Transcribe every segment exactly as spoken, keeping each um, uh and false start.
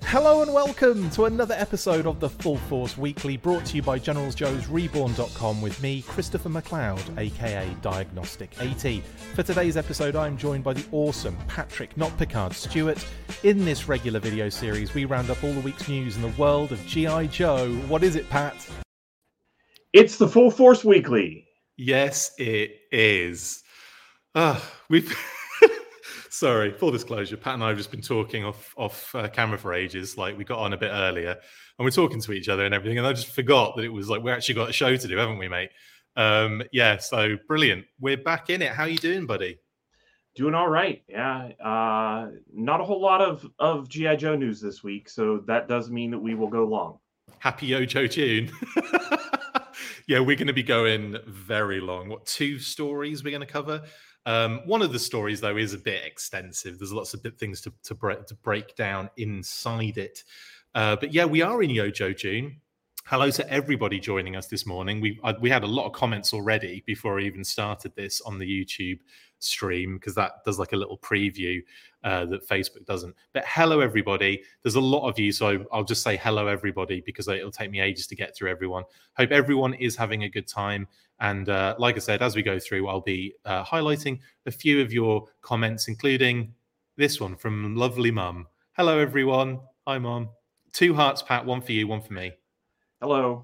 Hello and welcome to another episode of the Full Force Weekly, brought to you by Generals Joes Reborn dot com with me, Christopher McLeod, aka Diagnostic eighty. For today's episode, I'm joined by the awesome Patrick, not Picard, Stewart. In this regular video series, we round up all the week's news in the world of G I. Joe. What is it, Pat? It's the Full Force Weekly. Yes, it is. Uh, we've... Sorry, full disclosure, Pat and I have just been talking off off uh, camera for ages. Like, we got on a bit earlier and we're talking to each other and everything, and I just forgot that it was like we actually got a show to do, haven't we, mate? Um, yeah, so brilliant. We're back in it. How you doing, buddy? Doing all right. Yeah, uh, not a whole lot of of G I. Joe news this week, so that does mean that we will go long. Happy Ojo Tune. Yeah, we're going to be going very long. What, two stories we're going to cover? Um, one of the stories, though, is a bit extensive. There's lots of bit things to to, bre- to break down inside it. Uh, but yeah, we are in Yojo June. Hello to everybody joining us this morning. We uh, we had a lot of comments already before I even started this on the YouTube stream, because that does like a little preview uh, that Facebook doesn't. But hello, everybody. There's a lot of you, so I'll just say hello, everybody, because it'll take me ages to get through everyone. Hope everyone is having a good time. And uh, like I said, as we go through, I'll be uh, highlighting a few of your comments, including this one from lovely Mum. Hello, everyone. Hi, Mum. Two hearts, Pat. One for you, one for me. Hello.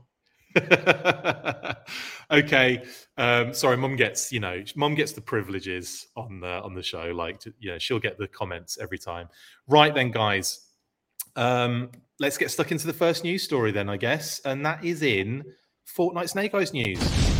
Okay. Um, sorry, Mum gets, you know, Mum gets the privileges on the on the show. Like, to, you know, she'll get the comments every time. Right then, guys. Um, let's get stuck into the first news story then, I guess, and that is in Fortnite Snake Eyes news.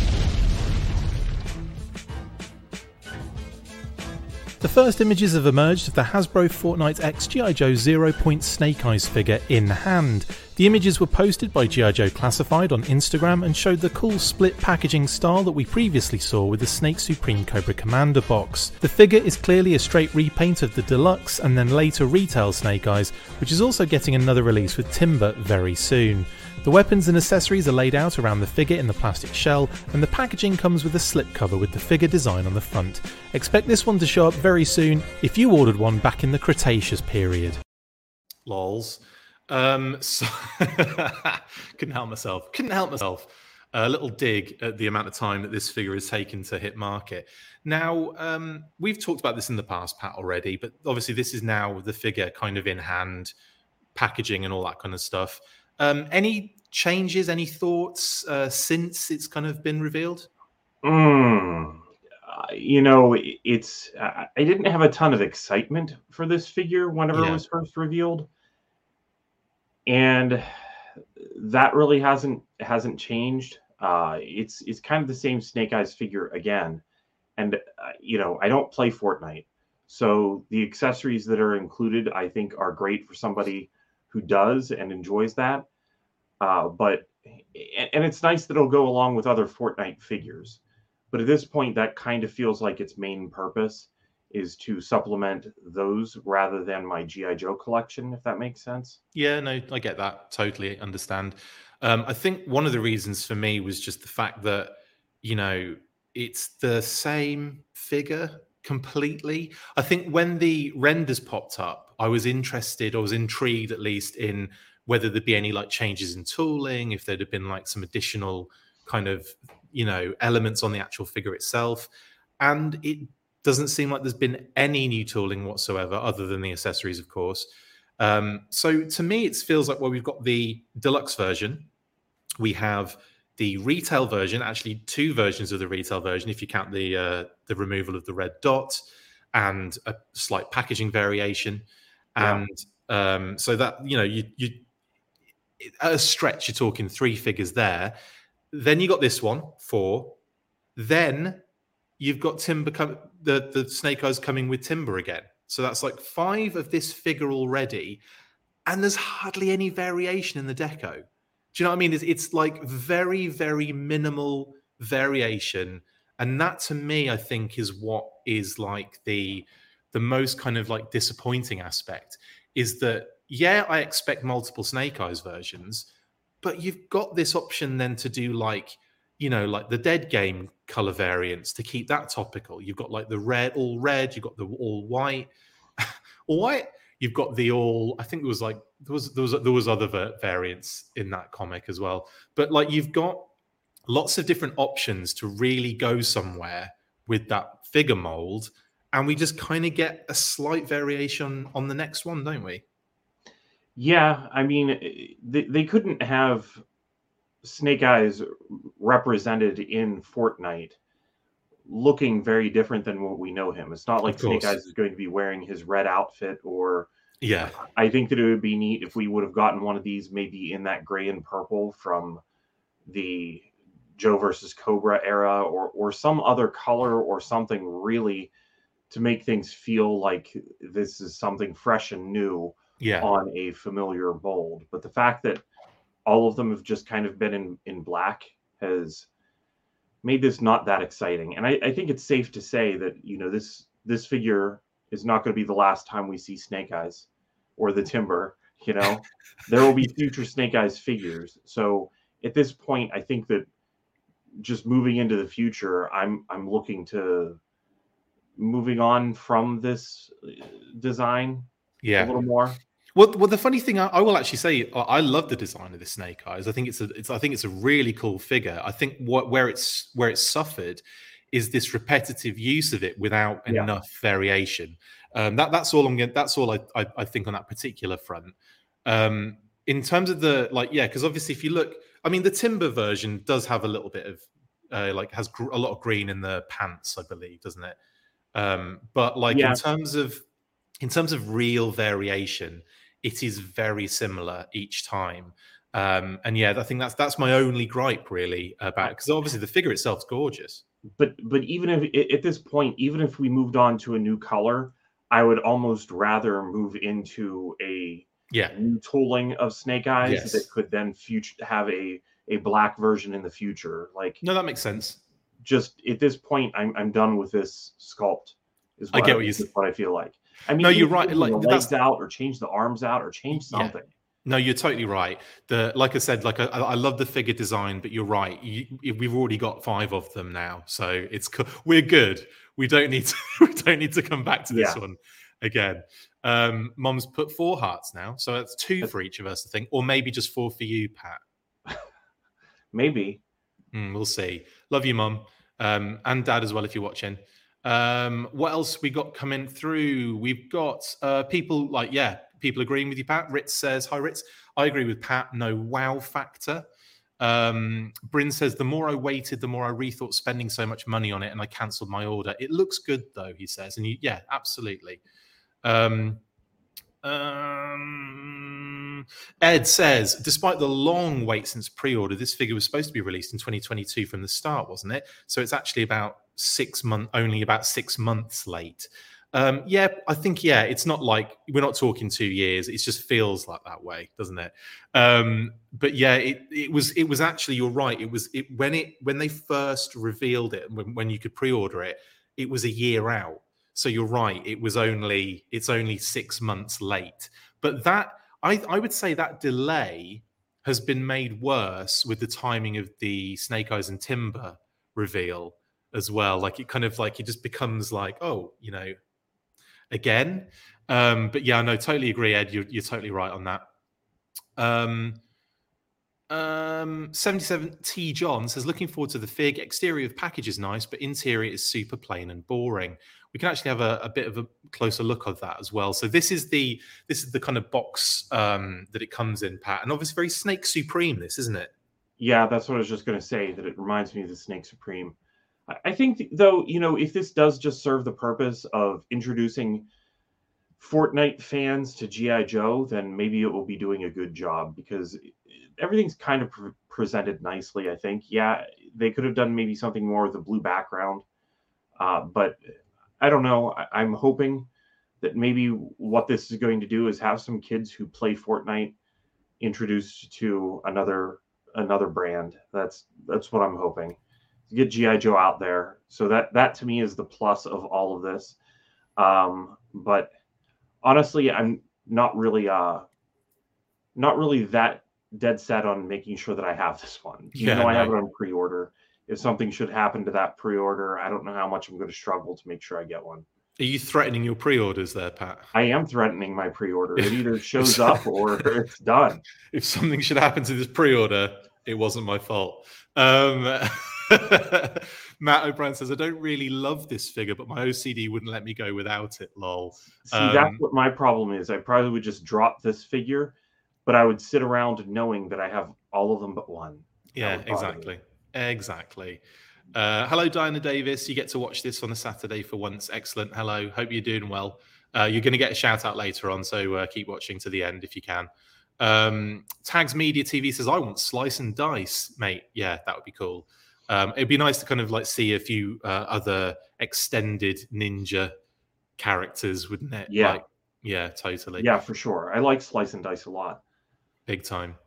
The first images have emerged of the Hasbro Fortnite X G I. Joe Zero Point Snake Eyes figure in hand. The images were posted by G I. Joe Classified on Instagram and showed the cool split packaging style that we previously saw with the Snake Supreme Cobra Commander box. The figure is clearly a straight repaint of the deluxe and then later retail Snake Eyes, which is also getting another release with Timber very soon. The weapons and accessories are laid out around the figure in the plastic shell, and the packaging comes with a slipcover with the figure design on the front. Expect this one to show up very soon if you ordered one back in the Cretaceous period. Lols. Um, so couldn't help myself. Couldn't help myself. A little dig at the amount of time that this figure has taken to hit market. Now, um, we've talked about this in the past, Pat, already, but obviously this is now the figure kind of in hand, packaging and all that kind of stuff. Um, any changes, any thoughts uh, since it's kind of been revealed? Mm, uh, you know, it's uh, I didn't have a ton of excitement for this figure whenever Yeah. it was first revealed, and that really hasn't hasn't changed. Uh, it's it's kind of the same Snake Eyes figure again, and uh, you know, I don't play Fortnite, so the accessories that are included, I think, are great for somebody who does and enjoys that. Uh, but and it's nice that it'll go along with other Fortnite figures. But at this point, that kind of feels like its main purpose is to supplement those rather than my G I. Joe collection, if that makes sense. Yeah, no, I get that. Totally understand. Um, I think one of the reasons for me was just the fact that, you know, it's the same figure completely. I think when the renders popped up, I was interested, or was intrigued at least, in whether there'd be any like changes in tooling, if there'd have been like some additional kind of, you know, elements on the actual figure itself. And it doesn't seem like there's been any new tooling whatsoever, other than the accessories, of course. Um, so to me, it feels like, well, we've got the deluxe version. We have the retail version, actually two versions of the retail version, if you count the uh, the removal of the red dot and a slight packaging variation. And yeah. um, so that, you know, you, you at a stretch, you're talking three figures there. Then you got this one, four. Then you've got Timber, com- the, the Snake Eyes coming with Timber again. So that's like five of this figure already. And there's hardly any variation in the deco. Do you know what I mean? It's, it's like very, very minimal variation. And that, to me, I think is what is like the, the most kind of like disappointing aspect, is that, yeah, I expect multiple Snake Eyes versions, but you've got this option then to do like, you know, like the Dead Game color variants to keep that topical. You've got like the red, all red, you've got the all white. All white, You've got the all. I think there was like there was there was there was other variants in that comic as well. But like you've got lots of different options to really go somewhere with that figure mold, and we just kind of get a slight variation on the next one, don't we? Yeah, I mean, they, they couldn't have Snake Eyes represented in Fortnite looking very different than what we know him. It's not like Snake Eyes is going to be wearing his red outfit, or yeah. I think that it would be neat if we would have gotten one of these maybe in that gray and purple from the Joe versus Cobra era, or or some other color or something really to make things feel like this is something fresh and new yeah. on a familiar mold. But the fact that all of them have just kind of been in, in black has made this not that exciting. And I, I think it's safe to say that, you know, this this figure is not going to be the last time we see Snake Eyes or the Timber. You know, there will be future Snake Eyes figures. So at this point, I think that just moving into the future, I'm I'm looking to moving on from this design yeah. a little more. Well, well, the funny thing, I, I will actually say, I love the design of the Snake Eyes. I think it's a, it's, I think it's a really cool figure. I think what where it's where it's suffered is this repetitive use of it without yeah. enough variation. Um, that that's all I'm getting. That's all I, I I think on that particular front. Um, in terms of the like, yeah, because obviously if you look, I mean, the Timber version does have a little bit of uh, like has gr- a lot of green in the pants, I believe, doesn't it? Um, but like yeah. in terms of in terms of real variation, it is very similar each time. Um, and yeah, I think that's that's my only gripe really about it, because obviously the figure itself is gorgeous. But but even if at this point, even if we moved on to a new color, I would almost rather move into a yeah. new tooling of Snake Eyes yes. that could then future have a a black version in the future. Like no, that makes sense. Just at this point, I'm I'm done with this sculpt. Is what I get I, what you is what I feel like. I mean, no, you're right. Like the legs out, or change the arms out, or change something. Yeah. No, you're totally right. The like I said, like I, I love the figure design, but you're right. You, we've already got five of them now, so it's we're good. We don't need to. We don't need to come back to this yeah. one again. Um, Mom's put four hearts now, so that's two for each of us, I think, or maybe just four for you, Pat. Maybe. Mm, we'll see. Love you, Mom, um, and Dad as well if you're watching. Um, what else we got coming through? We've got uh, people like, yeah, people agreeing with you, Pat. Ritz says, hi, Ritz. I agree with Pat. No wow factor. Um, Bryn says, the more I waited, the more I rethought spending so much money on it, and I cancelled my order. It looks good, though, he says. And you, yeah, absolutely. Um, um, Ed says, despite the long wait since pre-order, this figure was supposed to be released in twenty twenty-two from the start, wasn't it? So it's actually about six months, only about six months late. Um, yeah, I think, yeah, it's not like we're not talking two years. It just feels like that way, doesn't it? Um, but yeah, it, it was, it was actually, you're right. It was it when it, when they first revealed it, when, when you could pre-order it, it was a year out. So you're right. It was only, it's only six months late, but that, I, I would say that delay has been made worse with the timing of the Snake Eyes and Timber reveal as well. Like it kind of like, it just becomes like, oh, you know, again. Um, but yeah, no, totally agree, Ed. You're, you're totally right on that. Um, um, seventy-seven T John says, looking forward to the fig. Exterior of package is nice, but interior is super plain and boring. We can actually have a, a bit of a closer look of that as well. So this is the this is the kind of box um, that it comes in, Pat, and obviously very Snake Supreme. This, isn't it? Yeah, that's what I was just going to say. That it reminds me of the Snake Supreme. I think, though, you know, if this does just serve the purpose of introducing Fortnite fans to G I. Joe, then maybe it will be doing a good job, because everything's kind of pre- presented nicely, I think. Yeah, they could have done maybe something more with the blue background, uh, but I don't know. I- I'm hoping that maybe what this is going to do is have some kids who play Fortnite introduced to another another brand. That's that's what I'm hoping. Get G I. Joe out there. So that that to me is the plus of all of this. Um, but honestly, I'm not really uh not really that dead set on making sure that I have this one. You yeah, know, I no. have it on pre-order. If something should happen to that pre-order, I don't know how much I'm going to struggle to make sure I get one. Are you threatening your pre-orders there, Pat? I am threatening my pre-order. It either shows up or it's done. If something should happen to this pre-order, it wasn't my fault. Um, Matt O'Brien says, I don't really love this figure, but my O C D wouldn't let me go without it, lol. See, um, that's what my problem is. I probably would just drop this figure, but I would sit around knowing that I have all of them but one. Yeah, exactly. Exactly. Uh, hello, Diana Davis. You get to watch this on a Saturday for once. Excellent. Hello. Hope you're doing well. Uh, you're going to get a shout out later on, so uh, keep watching to the end if you can. Um, Tags Media T V says, I want Slice and Dice, mate. Yeah, that would be cool. Um, it'd be nice to kind of like see a few uh, other extended ninja characters, wouldn't it? Yeah. Like, yeah, totally. Yeah, for sure. I like Slice and Dice a lot. Big time.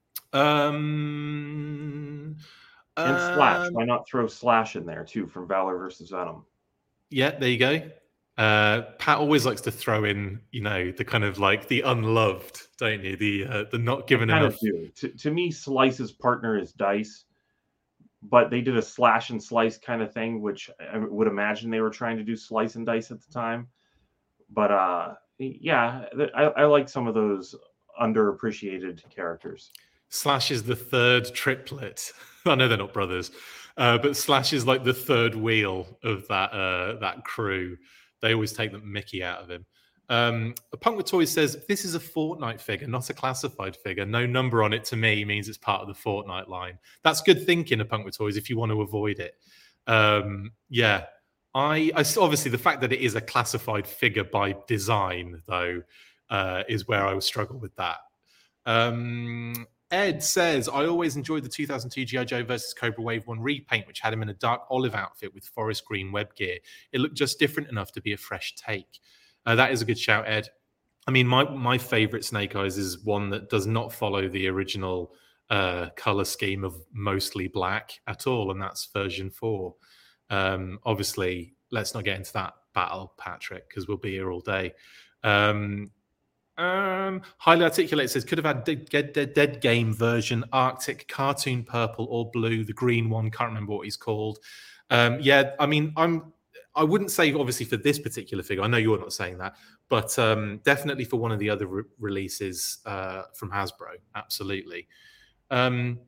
Um... And Slash. Um, Why not throw Slash in there too from Valor versus Venom? Yeah, there you go. Uh, Pat always likes to throw in, you know, the kind of like the unloved, don't you? The uh, the not given I enough. Do. To, to me, Slice's partner is Dice, but they did a Slash and Slice kind of thing, which I would imagine they were trying to do Slice and Dice at the time. But uh, yeah, I, I like some of those underappreciated characters. Slash is the third triplet. I know they're not brothers, uh, but Slash is like the third wheel of that uh, that crew. They always take the Mickey out of him. Um, Punk with Toys says, this is a Fortnite figure, not a classified figure. No number on it to me means it's part of the Fortnite line. That's good thinking, a Punk with Toys, if you want to avoid it. Um, yeah, I, I obviously the fact that it is a classified figure by design, though, uh, is where I would struggle with that. Um, Ed says, I always enjoyed the two thousand two G I. Joe versus Cobra Wave one repaint, which had him in a dark olive outfit with forest green web gear. It looked just different enough to be a fresh take. Uh, that is a good shout, Ed. I mean, my, my favorite Snake Eyes is one that does not follow the original uh, color scheme of mostly black at all, and that's version four. Um, obviously, let's not get into that battle, Patrick, because we'll be here all day. Um, Um, highly articulate says, could have had dead, dead, dead, dead game version, Arctic, cartoon purple or blue, the green one, can't remember what he's called. Um, yeah, I mean, I'm, I wouldn't say obviously for this particular figure, I know you're not saying that, but um, definitely for one of the other re- releases uh, from Hasbro, absolutely. Um,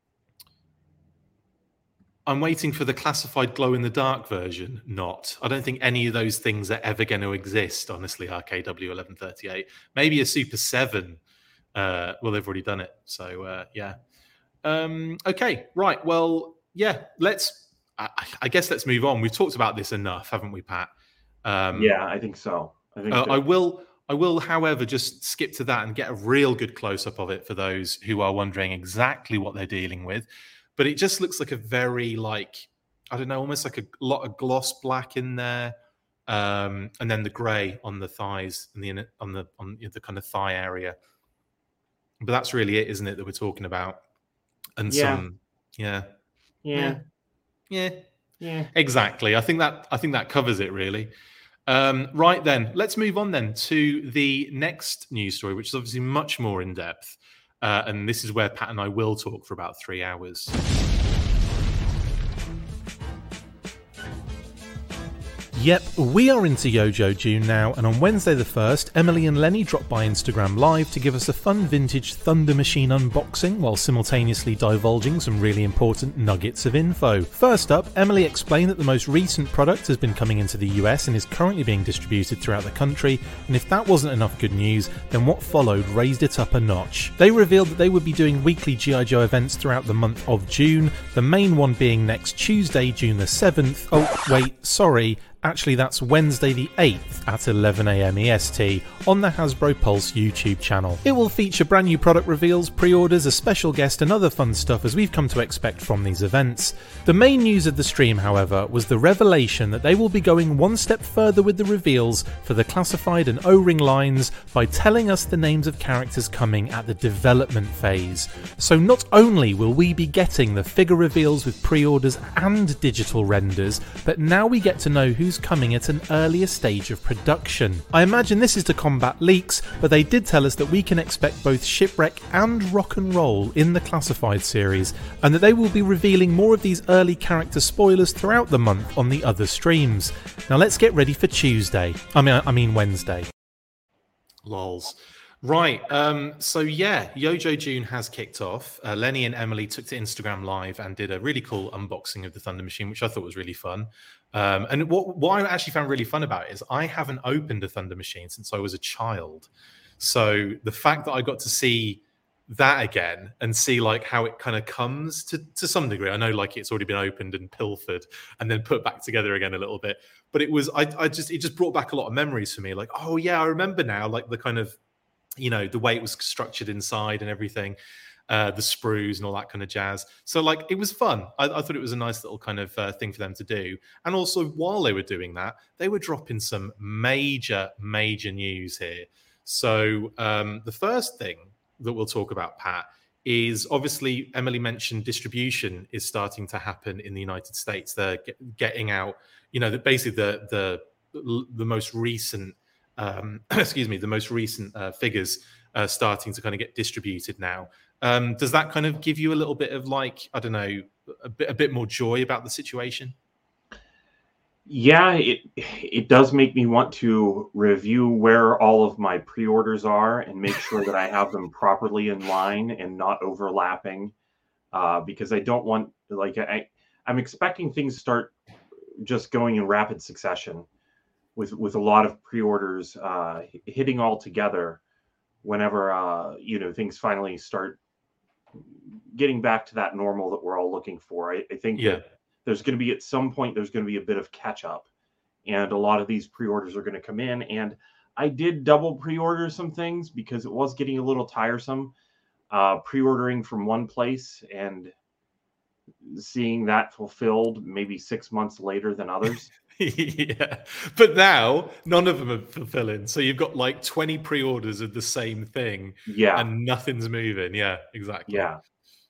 I'm waiting for the classified glow-in-the-dark version. Not. I don't think any of those things are ever going to exist, honestly, R K W eleven thirty-eight. Maybe a Super seven. Uh, well, they've already done it. So, uh, yeah. Um, okay, right. Well, yeah, let's... I, I guess let's move on. We've talked about this enough, haven't we, Pat? Um, yeah, I think so. I, think uh, so. I will... I will, however, just skip to that and get a real good close-up of it for those who are wondering exactly what they're dealing with. But it just looks like a very, like, I don't know, almost like a lot of gloss black in there, um, and then the grey on the thighs and the on the on the kind of thigh area. But that's really it, isn't it, that we're talking about? And yeah. some, yeah, yeah, yeah, yeah, exactly. I think that I think that covers it really. Um, right then, let's move on then to the next news story, which is obviously much more in depth. Uh, and this is where Pat and I will talk for about three hours. Yep, we are into Yojo June now, and on Wednesday the first, Emily and Lenny dropped by Instagram Live to give us a fun vintage Thunder Machine unboxing while simultaneously divulging some really important nuggets of info. First up, Emily explained that the most recent product has been coming into the U S and is currently being distributed throughout the country, and if that wasn't enough good news, then what followed raised it up a notch. They revealed that they would be doing weekly G I. Joe events throughout the month of June, the main one being next Tuesday, June the seventh. Oh, wait, sorry. Actually, that's Wednesday the eighth at eleven a.m. E S T on the Hasbro Pulse YouTube channel. It will feature brand new product reveals, pre-orders, a special guest and other fun stuff as we've come to expect from these events. The main news of the stream, however, was the revelation that they will be going one step further with the reveals for the classified and O-ring lines by telling us the names of characters coming at the development phase. So not only will we be getting the figure reveals with pre-orders and digital renders, but now we get to know who news coming at an earlier stage of production. I imagine this is to combat leaks, but they did tell us that we can expect both Shipwreck and Rock and Roll in the Classified series, and that they will be revealing more of these early character spoilers throughout the month on the other streams. Now let's get ready for Tuesday. I mean, I mean Wednesday. Lols. Right, um, so yeah, Yojo June has kicked off. Uh, Lenny and Emily took to Instagram Live and did a really cool unboxing of the Thunder Machine, which I thought was really fun. Um, and what, what I actually found really fun about it is I haven't opened a Thunder Machine since I was a child. So the fact that I got to see that again and see like how it kind of comes to, to some degree. I know like it's already been opened and pilfered and then put back together again a little bit. But it was, I, I just, it just brought back a lot of memories for me. Like, oh yeah, I remember now, like the kind of, you know, the way it was structured inside and everything, uh, the sprues and all that kind of jazz. So like, it was fun. I, I thought it was a nice little kind of uh, thing for them to do. And also while they were doing that, they were dropping some major, major news here. So um, the first thing that we'll talk about, Pat, is obviously Emily mentioned distribution is starting to happen in the United States. They're get, getting out, you know, the, basically the, the, the most recent Um, excuse me, the most recent uh, figures uh, starting to kind of get distributed now. Um, does that kind of give you a little bit of like, I don't know, a bit, a bit more joy about the situation? Yeah, it it does make me want to review where all of my pre-orders are and make sure that I have them properly in line and not overlapping, uh, because I don't want, like, I, I'm expecting things to start just going in rapid succession. With, with a lot of pre-orders uh, hitting all together whenever uh, you know things finally start getting back to that normal that we're all looking for. I, I think yeah. that there's going to be at some point there's going to be a bit of catch up, and a lot of these pre-orders are going to come in. And I did double pre-order some things because it was getting a little tiresome uh, pre-ordering from one place and seeing that fulfilled maybe six months later than others. Yeah, but now none of them are fulfilling. So you've got like twenty pre-orders of the same thing, yeah, and nothing's moving. Yeah, exactly. Yeah,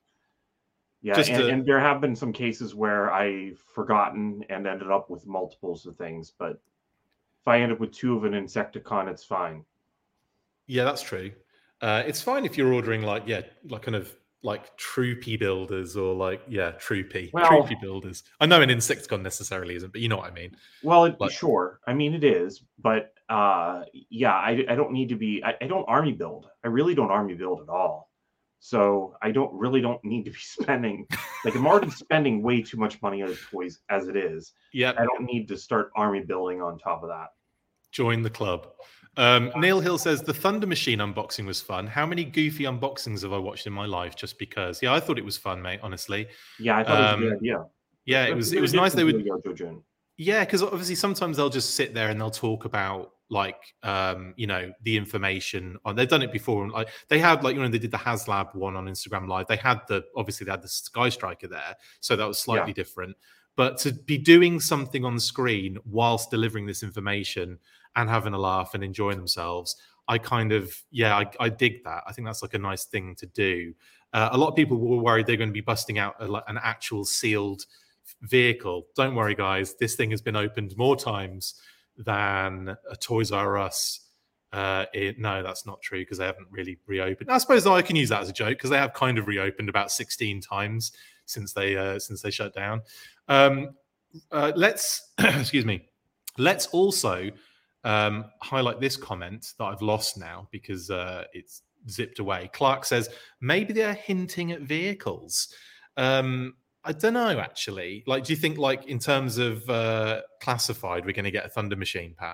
yeah, Just and, to... and there have been some cases where I've forgotten and ended up with multiples of things. But if I end up with two of an Insecticon, it's fine. Yeah, that's true. Uh, it's fine if you're ordering like yeah, like kind of. like troopy builders or like yeah troopy well, troopy builders. I know an Insecticon necessarily isn't, but you know what I mean. Well, it, like, sure, I mean it is, but uh yeah, I, I don't need to be I, I don't army build. I really don't army build at all. So I don't really don't need to be spending like I'm already spending way too much money on toys as it is. Yeah, I don't need to start army building on top of that. Join the club. Um, Neil Hill says the Thunder Machine unboxing was fun. How many goofy unboxings have I watched in my life just because? Yeah, I thought it was fun, mate. Honestly. Yeah, I thought um, it was a good idea. Yeah, it was. It was nice. They would. Yojo Yeah, because obviously sometimes they'll just sit there and they'll talk about like um, you know the information on. They've done it before. And like they had like you know they did the HasLab one on Instagram Live. They had the obviously they had the Sky Striker there, so that was slightly yeah. different. But to be doing something on screen whilst delivering this information and having a laugh and enjoying themselves, I kind of, yeah, I, I dig that. I think that's like a nice thing to do. Uh, a lot of people were worried they're going to be busting out a, an actual sealed vehicle. Don't worry, guys. This thing has been opened more times than a Toys R Us. Uh, it, no, that's not true because they haven't really reopened. I suppose I can use that as a joke because they have kind of reopened about sixteen times since they uh, since they shut down. Um, uh, let's excuse me. Let's also um, highlight this comment that I've lost now because uh, it's zipped away. Clark says maybe they're hinting at vehicles. Um, I don't know actually. Like, do you think like in terms of uh, classified, we're going to get a Thunder Machine, Pat?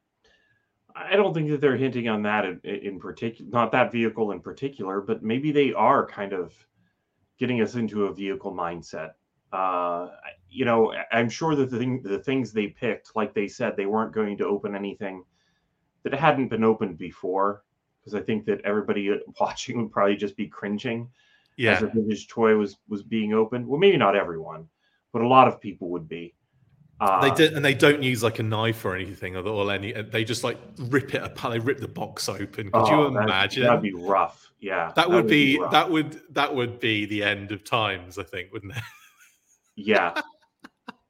I don't think that they're hinting on that in, in particular, not that vehicle in particular, but maybe they are kind of getting us into a vehicle mindset. Uh, you know, I'm sure that the, thing, the things they picked, like they said, they weren't going to open anything that hadn't been opened before, because I think that everybody watching would probably just be cringing yeah. as a vintage toy was was being opened. Well, maybe not everyone, but a lot of people would be. Uh, they did, and they don't use like a knife or anything, or, or any. They just like rip it apart. They rip the box open. Could oh, you imagine? That'd be rough. Yeah, that, that would, would be, be that would that would be the end of times. I think, wouldn't it? Yeah.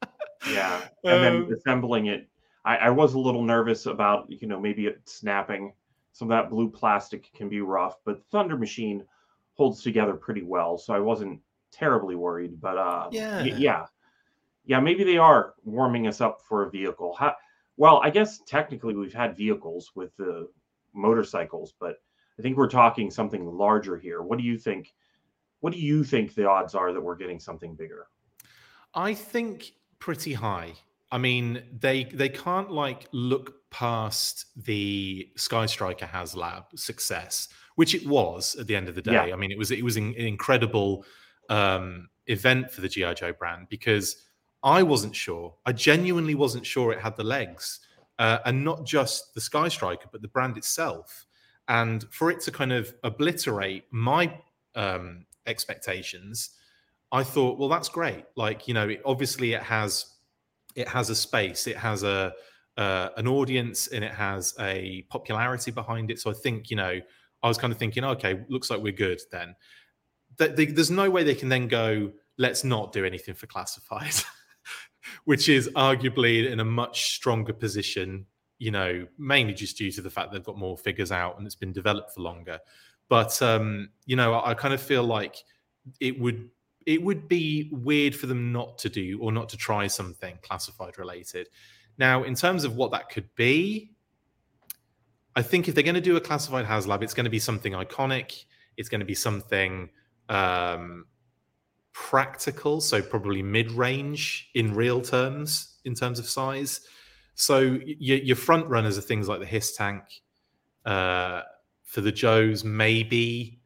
Yeah, and then um, assembling it, I, I was a little nervous about, you know, maybe it snapping. Some of that blue plastic can be rough, but Thunder Machine holds together pretty well, so I wasn't terribly worried. But uh, y- yeah. yeah, yeah, maybe they are warming us up for a vehicle. How, well, I guess technically we've had vehicles with the motorcycles, but I think we're talking something larger here. What do you think? What do you think the odds are that we're getting something bigger? I think pretty high. I mean, they they can't like look past the Sky Striker HasLab success, which it was at the end of the Yeah, day. I mean, it was it was an, an incredible um, event for the G I Joe brand because I wasn't sure. I genuinely wasn't sure it had the legs, uh, and not just the Sky Striker, but the brand itself. And for it to kind of obliterate my um, expectations, I thought, well, that's great. Like, you know, it, obviously it has it has a space, it has a uh, an audience, and it has a popularity behind it. So I think, you know, I was kind of thinking, okay, looks like we're good then. That they, there's no way they can then go, let's not do anything for classified, which is arguably in a much stronger position. You know, mainly just due to the fact they've got more figures out and it's been developed for longer. But um, you know, I, I kind of feel like it would it would be weird for them not to do or not to try something classified related. Now, in terms of what that could be, I think if they're going to do a classified HasLab, it's going to be something iconic. It's going to be something um, practical, so probably mid-range in real terms, in terms of size. So y- your front runners are things like the Hiss Tank. Uh, for the Joes, maybe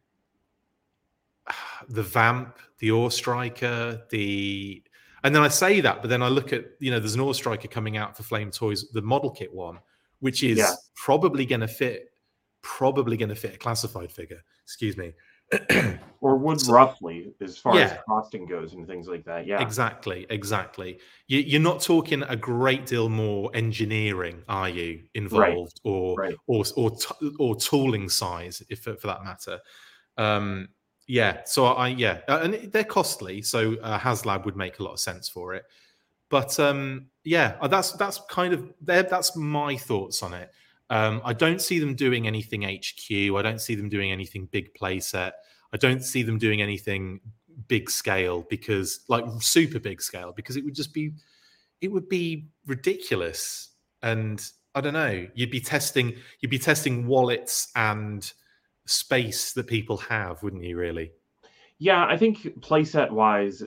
the Vamp, the Ore Striker, the and then I say that, but then I look at, you know, there's an Ore Striker coming out for Flame Toys, the model kit one, which is yeah. probably going to fit, probably going to fit a classified figure. Excuse me. Or would So, roughly, as far as yeah, costing goes and things like that. Yeah, exactly, exactly. You, you're not talking a great deal more engineering, are you, right, involved, or right. or or t- or tooling size, if for that matter. Um, yeah, so I yeah, uh, and they're costly, so uh, HasLab would make a lot of sense for it. But um, yeah, uh, that's that's kind of there. That's my thoughts on it. Um, I don't see them doing anything H Q. I don't see them doing anything big playset. I don't see them doing anything big scale because, like, super big scale, because it would just be, it would be ridiculous. And I don't know. You'd be testing, you'd be testing wallets and space that people have, wouldn't you? Really? Yeah, I think playset wise,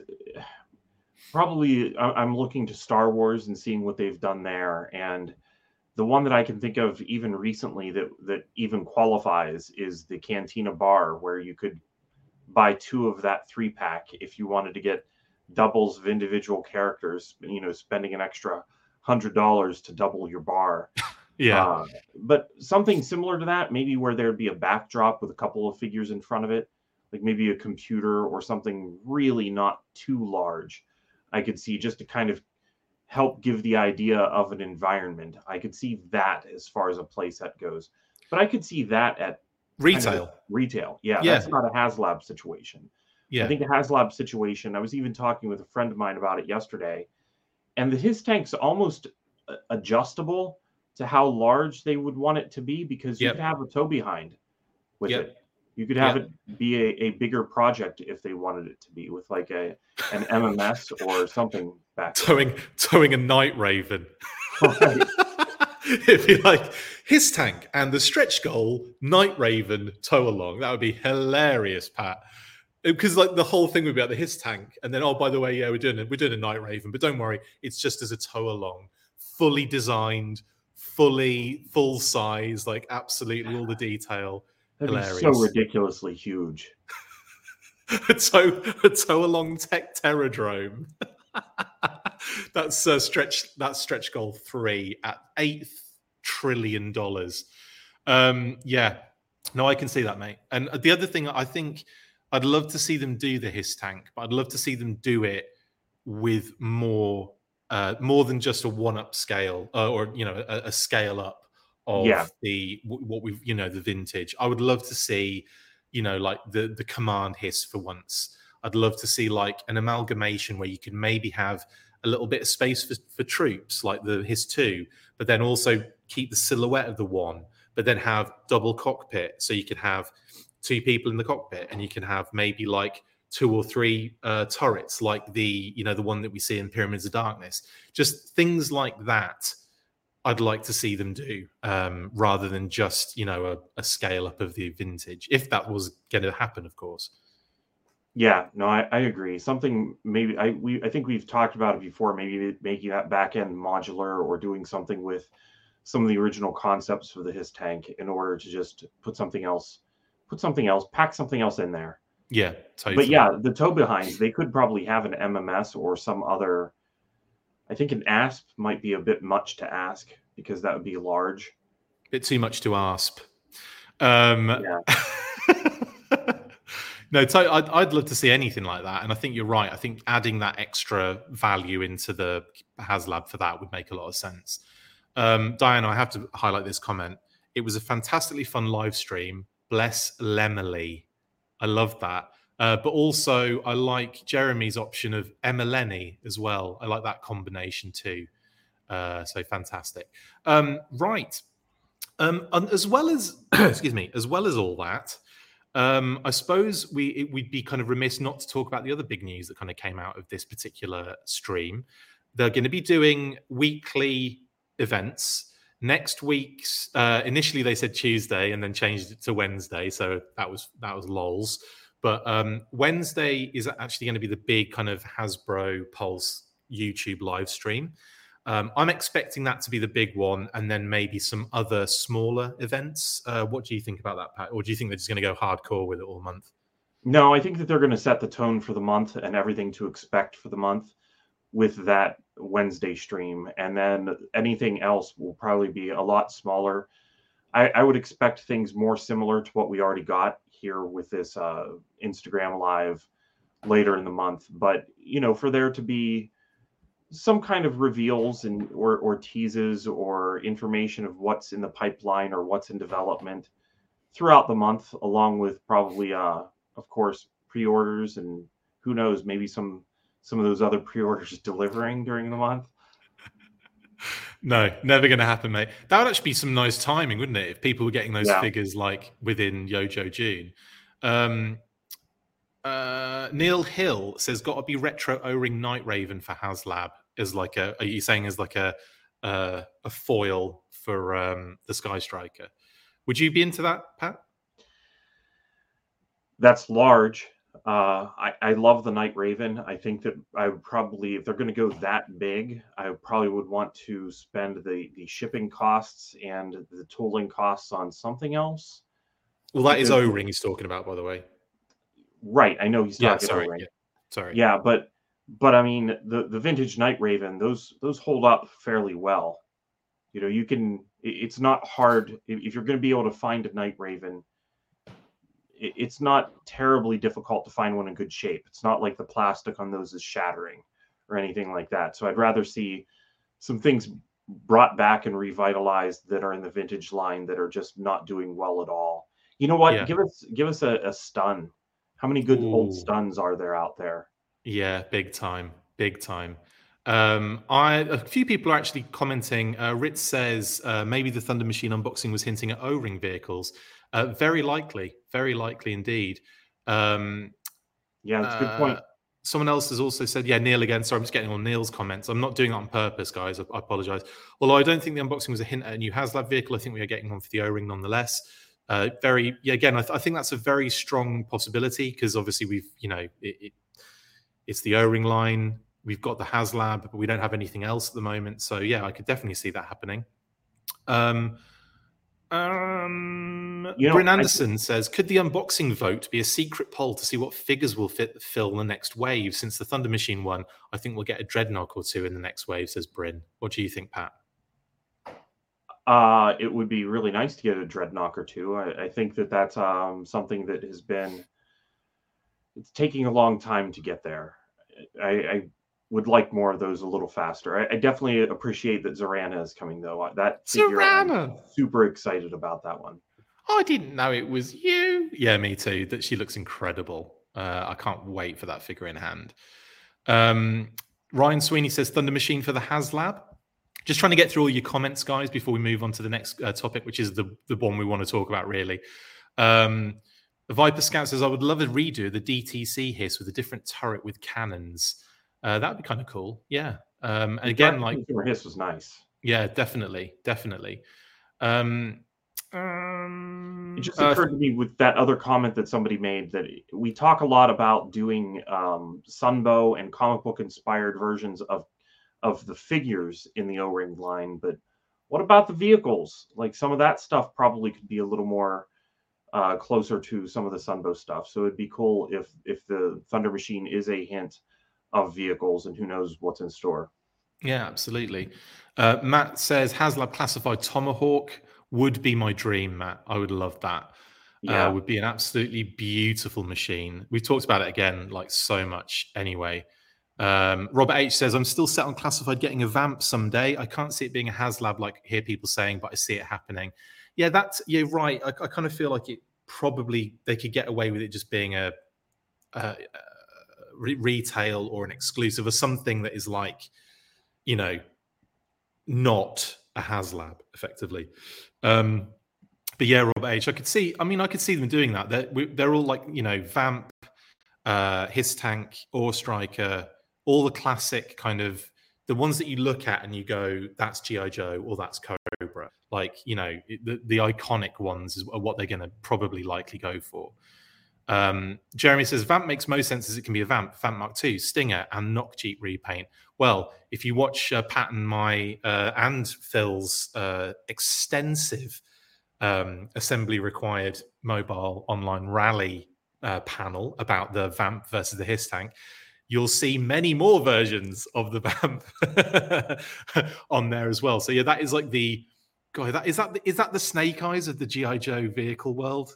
probably I- I'm looking to Star Wars and seeing what they've done there. And the one that I can think of even recently that that even qualifies is the Cantina bar, where you could buy two of that three pack if you wanted to get doubles of individual characters, you know, spending an extra hundred dollars to double your bar. Yeah. Uh, but something similar to that, maybe where there'd be a backdrop with a couple of figures in front of it, like maybe a computer or something really not too large. I could see just to kind of help give the idea of an environment. I could see that as far as a playset goes, but I could see that at kind of Retail. retail. Yeah, Yeah. that's not a HasLab situation. I Yeah. think a HasLab situation, I was even talking with a friend of mine about it yesterday, and the his tank's almost uh, adjustable to how large they would want it to be because you could Yep. have a tow behind with Yep. it. You could have Yep. it be a, a bigger project if they wanted it to be with like a an M M S or something back there. Towing towing a Night Raven. Right. It'd be like his tank and the stretch goal Night Raven tow along. That would be hilarious, Pat. Because like the whole thing would be about the his tank, and then oh, by the way, yeah, we're doing it. We're doing a Night Raven, but don't worry, it's just as a tow along, fully designed, fully full size, like absolutely all the detail. That'd be so Hilarious. ridiculously huge. a tow a tow along tech Terradrome. That's uh, stretch. That's stretch goal three at eight trillion dollars. Um, yeah, no, I can see that, mate. And the other thing, I think I'd love to see them do the Hiss Tank, but I'd love to see them do it with more, uh, more than just a one-up scale, uh, or you know, a, a scale up of Yeah. the what we've, you know, the vintage. I would love to see, you know, like the the Command Hiss for once. I'd love to see like an amalgamation where you could maybe have a little bit of space for, for troops, like the H I S two, but then also keep the silhouette of the one, but then have double cockpit. So you could have two people in the cockpit, and you can have maybe like two or three uh, turrets, like the, you know, the one that we see in Pyramids of Darkness. Just things like that I'd like to see them do, um, rather than just, you know, a, a scale up of the vintage, if that was going to happen, of course. Yeah, no, I, I agree. Something maybe I we I think we've talked about it before. Maybe making that back end modular, or doing something with some of the original concepts for the H I S tank in order to just put something else, put something else, pack something else in there. Yeah, totally. But yeah, the tow behinds, they could probably have an M M S or some other. I think an A S P might be a bit much to ask, because that would be large. Bit too much to asp. Um, yeah. No, to, I'd, I'd love to see anything like that. And I think you're right. I think adding that extra value into the HasLab for that would make a lot of sense. Um, Diana, I have to highlight this comment. It was a fantastically fun live stream. Bless Lemily. I love that. Uh, but also, I like Jeremy's option of Emileni as well. I like that combination too. Uh, so fantastic. Um, right. Um, and as well as, excuse me, as well as all that, um, I suppose we it, we'd be kind of remiss not to talk about the other big news that kind of came out of this particular stream. They're going to be doing weekly events. Next week's uh, initially they said Tuesday and then changed it to Wednesday, so that was that was lols. But um, Wednesday is actually going to be the big kind of Hasbro Pulse YouTube live stream. Um, I'm expecting that to be the big one, and then maybe some other smaller events. Uh, what do you think about that, Pat? Or do you think they're just going to go hardcore with it all month? No, I think that they're going to set the tone for the month and everything to expect for the month with that Wednesday stream. And then anything else will probably be a lot smaller. I, I would expect things more similar to what we already got here with this uh, Instagram Live later in the month. But, you know, for there to be some kind of reveals and or, or teases or information of what's in the pipeline or what's in development throughout the month, along with probably, uh, of course, pre-orders, and who knows, maybe some some of those other pre-orders delivering during the month. No, never going to happen, mate. That would actually be some nice timing, wouldn't it? If people were getting those yeah. figures like within Yojo June. Um, uh, Neil Hill says, got to be retro O-ring Night Raven for HasLab. As like a, are you saying as like a uh, a foil for um, the Sky Striker? Would you be into that, Pat? That's large. Uh, I, I love the Night Raven. I think that I would probably, if they're going to go that big, I probably would want to spend the, the shipping costs and the tooling costs on something else. Well, that because, is O-ring he's talking about, by the way. Right. I know he's talking yeah, sorry, O-ring. Yeah, sorry. Yeah, but but I mean, the, the vintage Night Raven, those those hold up fairly well. You know, you can, it's not hard. If you're going to be able to find a Night Raven, it's not terribly difficult to find one in good shape. It's not like the plastic on those is shattering or anything like that. So I'd rather see some things brought back and revitalized that are in the vintage line that are just not doing well at all. You know what? Yeah. Give us give us a, a stun. How many good Ooh. old stuns are there out there? Yeah, big time, big time. Um, I a few people are actually commenting. Uh, Ritz says uh, maybe the Thunder Machine unboxing was hinting at O-ring vehicles. Uh, very likely, very likely indeed. Um, yeah, that's a good point. Uh, someone else has also said, yeah, Neil again. Sorry, I'm just getting on Neil's comments. I'm not doing that on purpose, guys. I, I apologize. Although I don't think the unboxing was a hint at a new HasLab vehicle. I think we are getting one for the O-ring nonetheless. Uh, very, yeah, again, I, th- I think that's a very strong possibility because obviously we've, you know, it, it, it's the O-ring line. We've got the HasLab, but we don't have anything else at the moment. So, yeah, I could definitely see that happening. Um, um, you know, Bryn Anderson I, says, could the unboxing vote be a secret poll to see what figures will fit fill the next wave? Since the Thunder Machine one, I think we'll get a Dreadnought or two in the next wave, says Bryn. What do you think, Pat? Uh, it would be really nice to get a Dreadnought or two. I, I think that that's um, something that has been, it's taking a long time to get there. I, I would like more of those a little faster. I, I definitely appreciate that Zorana is coming, though. That Zorana! I'm super excited about that one. I didn't know it was you. Yeah, me too. That she looks incredible. Uh, I can't wait for that figure in hand. Um, Ryan Sweeney says Thunder Machine for the HasLab. Just trying to get through all your comments, guys, before we move on to the next uh, topic, which is the, the one we want to talk about, really. Um, Viper Scout says, I would love a redo of the D T C hiss with a different turret with cannons. Uh, that would be kind of cool. Yeah. Um, and again, like... hiss was nice. Yeah, definitely. Definitely. Um, um, it just uh, occurred to me with that other comment that somebody made that we talk a lot about doing um, Sunbow and comic book inspired versions of of the figures in the O-Ring line, but what about the vehicles? Like some of that stuff probably could be a little more uh, closer to some of the Sunbow stuff. So it'd be cool if if the Thunder Machine is a hint of vehicles, and who knows what's in store. Yeah, absolutely. Uh, Matt says HasLab classified Tomahawk would be my dream, Matt. I would love that. Yeah, uh, would be an absolutely beautiful machine. We've talked about it again, like so much anyway. Um, Robert H says, I'm still set on classified getting a Vamp someday. I can't see it being a HasLab like I hear people saying, but I see it happening. Yeah, that's, you're right. I, I kind of feel like it probably, they could get away with it just being a, a, a re- retail or an exclusive or something that is like, you know, not a HasLab effectively. Um, but yeah, Robert H, I could see, I mean, I could see them doing that. They're, they're all like, you know, Vamp, uh, Hiss Tank, Ore Striker, all the classic kind of the ones that you look at and you go, that's G I Joe or that's Cobra. Like, you know, the, the iconic ones is what they're going to probably likely go for. Um, Jeremy says, Vamp makes most sense as it can be a Vamp, Vamp Mark two, Stinger, and Knock Jeep repaint. Well, if you watch uh, Pat and my uh, and Phil's uh, extensive um, assembly required mobile online rally uh, panel about the Vamp versus the Hiss Tank, you'll see many more versions of the Vamp on there as well. So yeah, that is like the God. That is that the, is that the Snake Eyes of the G I Joe vehicle world?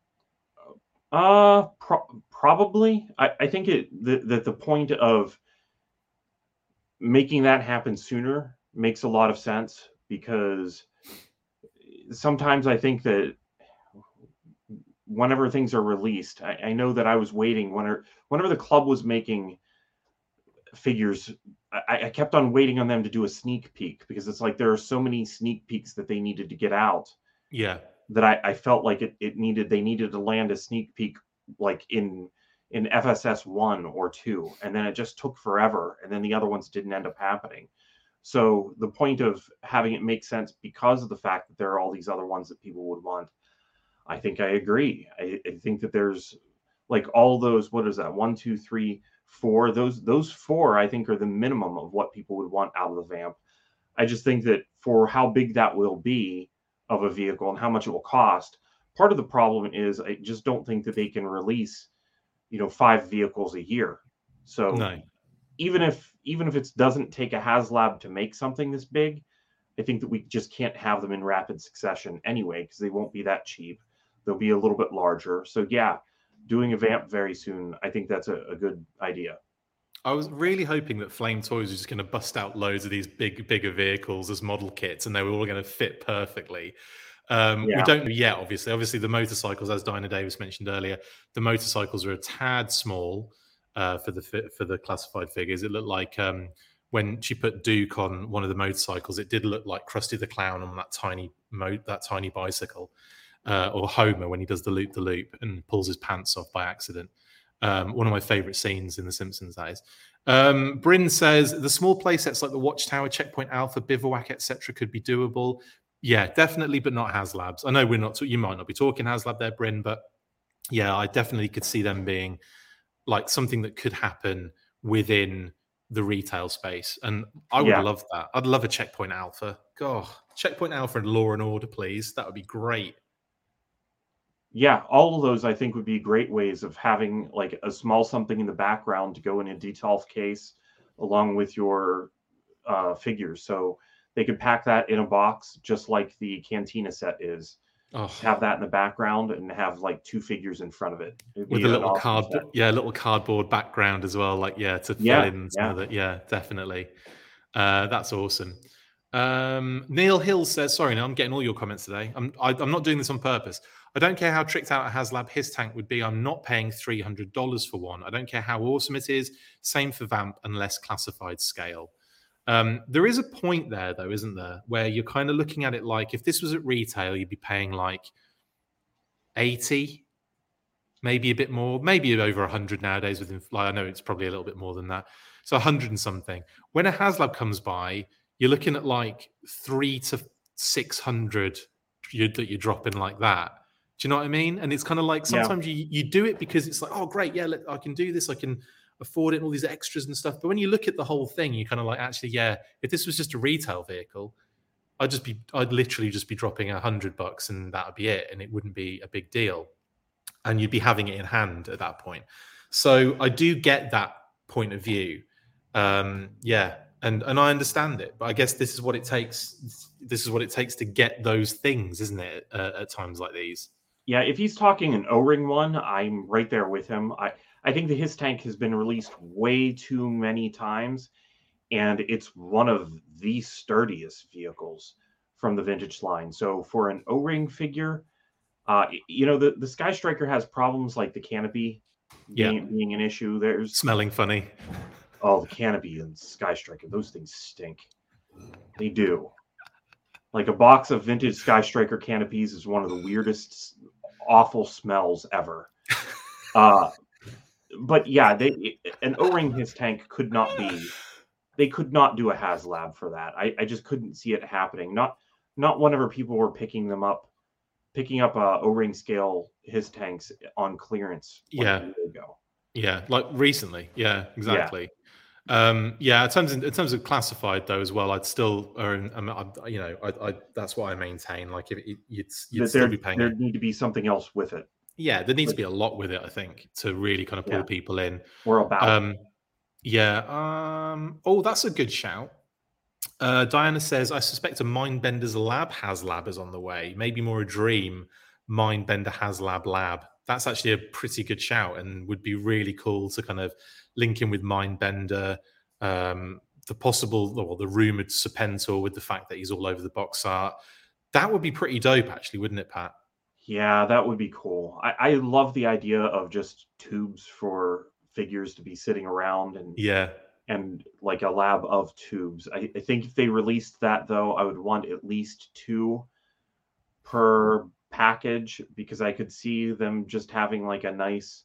Uh, pro- probably. I, I think it that the, the point of making that happen sooner makes a lot of sense, because sometimes I think that whenever things are released, I, I know that I was waiting whenever whenever the club was making figures, I, I kept on waiting on them to do a sneak peek, because it's like there are so many sneak peeks that they needed to get out. Yeah. That I, I felt like it, it needed they needed to land a sneak peek like in in F S S one or two, and then it just took forever, and then the other ones didn't end up happening. So the point of having it make sense because of the fact that there are all these other ones that people would want, I think I agree. I, I think that there's like all those, what is that, one, two, three, four, those those four I think are the minimum of what people would want out of the Vamp. I just think that for how big that will be of a vehicle and how much it will cost, part of the problem is I just don't think that they can release, you know, five vehicles a year. So no. even if even if it doesn't take a HasLab to make something this big, I think that we just can't have them in rapid succession anyway, because they won't be that cheap. They'll be a little bit larger. So yeah, doing a Vamp very soon, I think that's a, a good idea. I was really hoping that Flame Toys was just going to bust out loads of these big, bigger vehicles as model kits, and they were all going to fit perfectly. Um, yeah. We don't know yet, obviously. Obviously, the motorcycles, as Dinah Davis mentioned earlier, the motorcycles are a tad small uh, for the for the classified figures. It looked like um, when she put Duke on one of the motorcycles, it did look like Krusty the Clown on that tiny mo- that tiny bicycle, uh, or Homer when he does the loop the loop and pulls his pants off by accident. Um, one of my favorite scenes in The Simpsons, that is. Um, Bryn says the small play sets like the Watchtower, Checkpoint Alpha, Bivouac, et cetera could be doable. Yeah, definitely, but not HasLabs. I know we're not. You might not be talking HasLab there, Bryn, but yeah, I definitely could see them being like something that could happen within the retail space, and I would yeah. love that. I'd love a Checkpoint Alpha. God, Checkpoint Alpha and Law and Order, please. That would be great. Yeah, all of those I think would be great ways of having like a small something in the background to go in a Detolf case along with your uh, figures. So they could pack that in a box just like the Cantina set is. Oh. Have that in the background and have like two figures in front of it. With a little awesome card, yeah, a little cardboard background as well. Like, yeah, to fill yeah, in some yeah. of it. Yeah, definitely. Uh, that's awesome. Um, Neil Hill says, sorry, no, I'm getting all your comments today. I'm, I, I'm not doing this on purpose. I don't care how tricked out a HasLab His tank would be. I'm not paying three hundred dollars for one. I don't care how awesome it is. Same for Vamp and less classified scale. Um, there is a point there, though, isn't there, where you're kind of looking at it like if this was at retail, you'd be paying like eighty, maybe a bit more, maybe over one hundred nowadays. With like, I know it's probably a little bit more than that. So one hundred and something. When a HasLab comes by, you're looking at like three to six hundred you, that you're dropping like that. Do you know what I mean? And it's kind of like sometimes yeah. you, you do it because it's like, oh, great. Yeah, let, I can do this. I can afford it and all these extras and stuff. But when you look at the whole thing, you kind of like, actually, yeah, if this was just a retail vehicle, I'd just be, I'd literally just be dropping a hundred bucks and that would be it. And it wouldn't be a big deal. And you'd be having it in hand at that point. So I do get that point of view. Um, yeah. And and I understand it, but I guess this is what it takes. This is what it takes to get those things, isn't it? Uh, at times like these. Yeah, if he's talking an O-ring one, I'm right there with him. I I think the His tank has been released way too many times, and it's one of the sturdiest vehicles from the vintage line. So for an O-ring figure, uh, you know, the the Sky Striker has problems like the canopy being, yeah. being an issue. There's smelling funny. Oh, the canopy and Sky Striker, those things stink. They do. Like a box of vintage Sky Striker canopies is one of the weirdest, awful smells ever. Uh, but yeah, they an O-ring His tank could not be. They could not do a HasLab for that. I, I just couldn't see it happening. Not not whenever people were picking them up, picking up a O-ring scale His tanks on clearance. Yeah. A year ago. Yeah, like recently. Yeah, exactly. Yeah. Um, yeah, in terms of, in terms of classified though as well, I'd still earn. I mean, I, you know, I, I that's what I maintain. Like, if it, you'd, you'd still there, be paying. There it. need to be something else with it. Yeah, there needs but, to be a lot with it. I think to really kind of pull yeah. people in. We're about. Um, yeah. Um, oh, that's a good shout. Uh, Diana says, I suspect a Mindbender's Lab HasLab is on the way. Maybe more a dream Mindbender HasLab Lab. That's actually a pretty good shout and would be really cool to kind of link in with Mindbender, um, the possible, well, the rumored Serpentor with the fact that he's all over the box art. That would be pretty dope, actually, wouldn't it, Pat? Yeah, that would be cool. I, I love the idea of just tubes for figures to be sitting around and yeah, and like a lab of tubes. I, I think if they released that, though, I would want at least two per package, because I could see them just having like a nice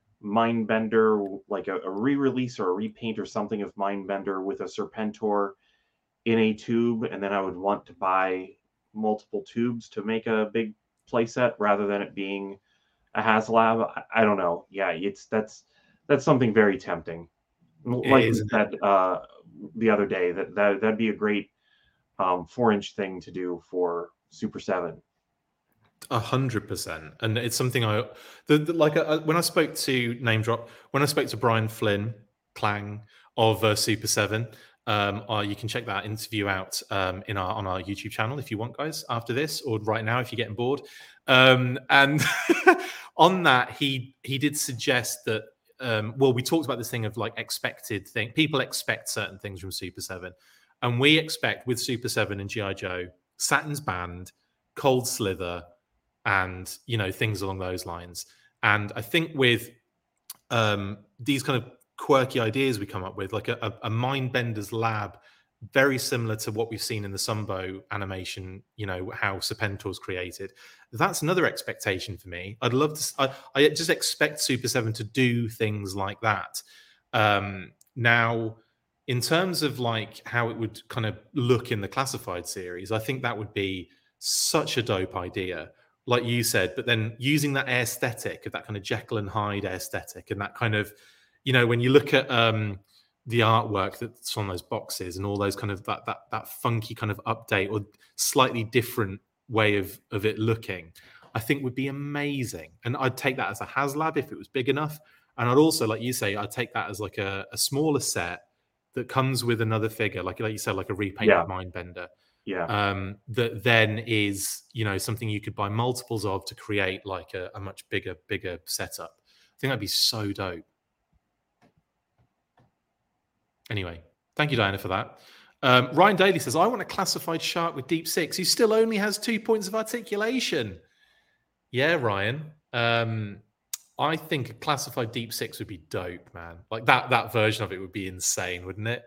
Mindbender, like a, a re-release or a repaint or something of Mindbender with a Serpentor in a tube, and then I would want to buy multiple tubes to make a big playset rather than it being a HasLab. I, I don't know. Yeah, it's that's that's something very tempting. Like we said uh, the other day, that that that'd be a great um, four-inch thing to do for Super seven. A hundred percent, and it's something I, the, the, like uh, when I spoke to name drop when I spoke to Brian Flynn Clang of uh, Super Seven. Um, uh, you can check that interview out um, in our on our YouTube channel if you want, guys. After this, or right now if you're getting bored. Um, and on that, he he did suggest that. Um, well, we talked about this thing of like expected thing. People expect certain things from Super Seven, and we expect with Super Seven and G I Joe, Saturn's Band, Cold Slither. And, you know, things along those lines. And I think with um, these kind of quirky ideas we come up with, like a, a Mindbender's Lab, very similar to what we've seen in the Sumbo animation, you know, how Serpentor's created. That's another expectation for me. I'd love to, I, I just expect Super seven to do things like that. Um, now, in terms of like how it would kind of look in the classified series, I think that would be such a dope idea. Like you said, but then using that aesthetic of that kind of Jekyll and Hyde aesthetic and that kind of, you know, when you look at um, the artwork that's on those boxes and all those kind of that that that funky kind of update or slightly different way of of it looking, I think would be amazing. And I'd take that as a HasLab if it was big enough. And I'd also, like you say, I'd take that as like a, a smaller set that comes with another figure, like like you said, like a repainted yeah. Mindbender. Yeah. Um, that then is, you know, something you could buy multiples of to create like a, a much bigger, bigger setup. I think that'd be so dope. Anyway, thank you, Diana, for that. Um, Ryan Daly says, I want a classified shark with deep six who still only has two points of articulation. Yeah, Ryan. Um, I think a classified deep six would be dope, man. Like that that version of it would be insane, wouldn't it?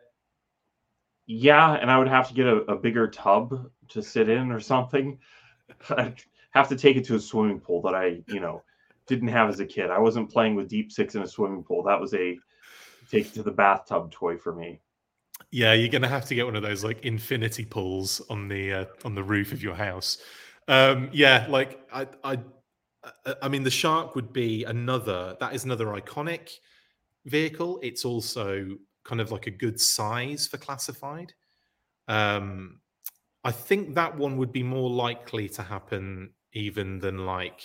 Yeah, and I would have to get a, a bigger tub to sit in or something. I'd have to take it to a swimming pool that I, you know, didn't have as a kid. I wasn't playing with deep six in a swimming pool. That was a take it to the bathtub toy for me. Yeah, you're gonna have to get one of those like infinity pools on the uh, on the roof of your house. Um, yeah, like I, I, I mean, the shark would be another. That is another iconic vehicle. It's also kind of like a good size for classified. Um, I think that one would be more likely to happen even than like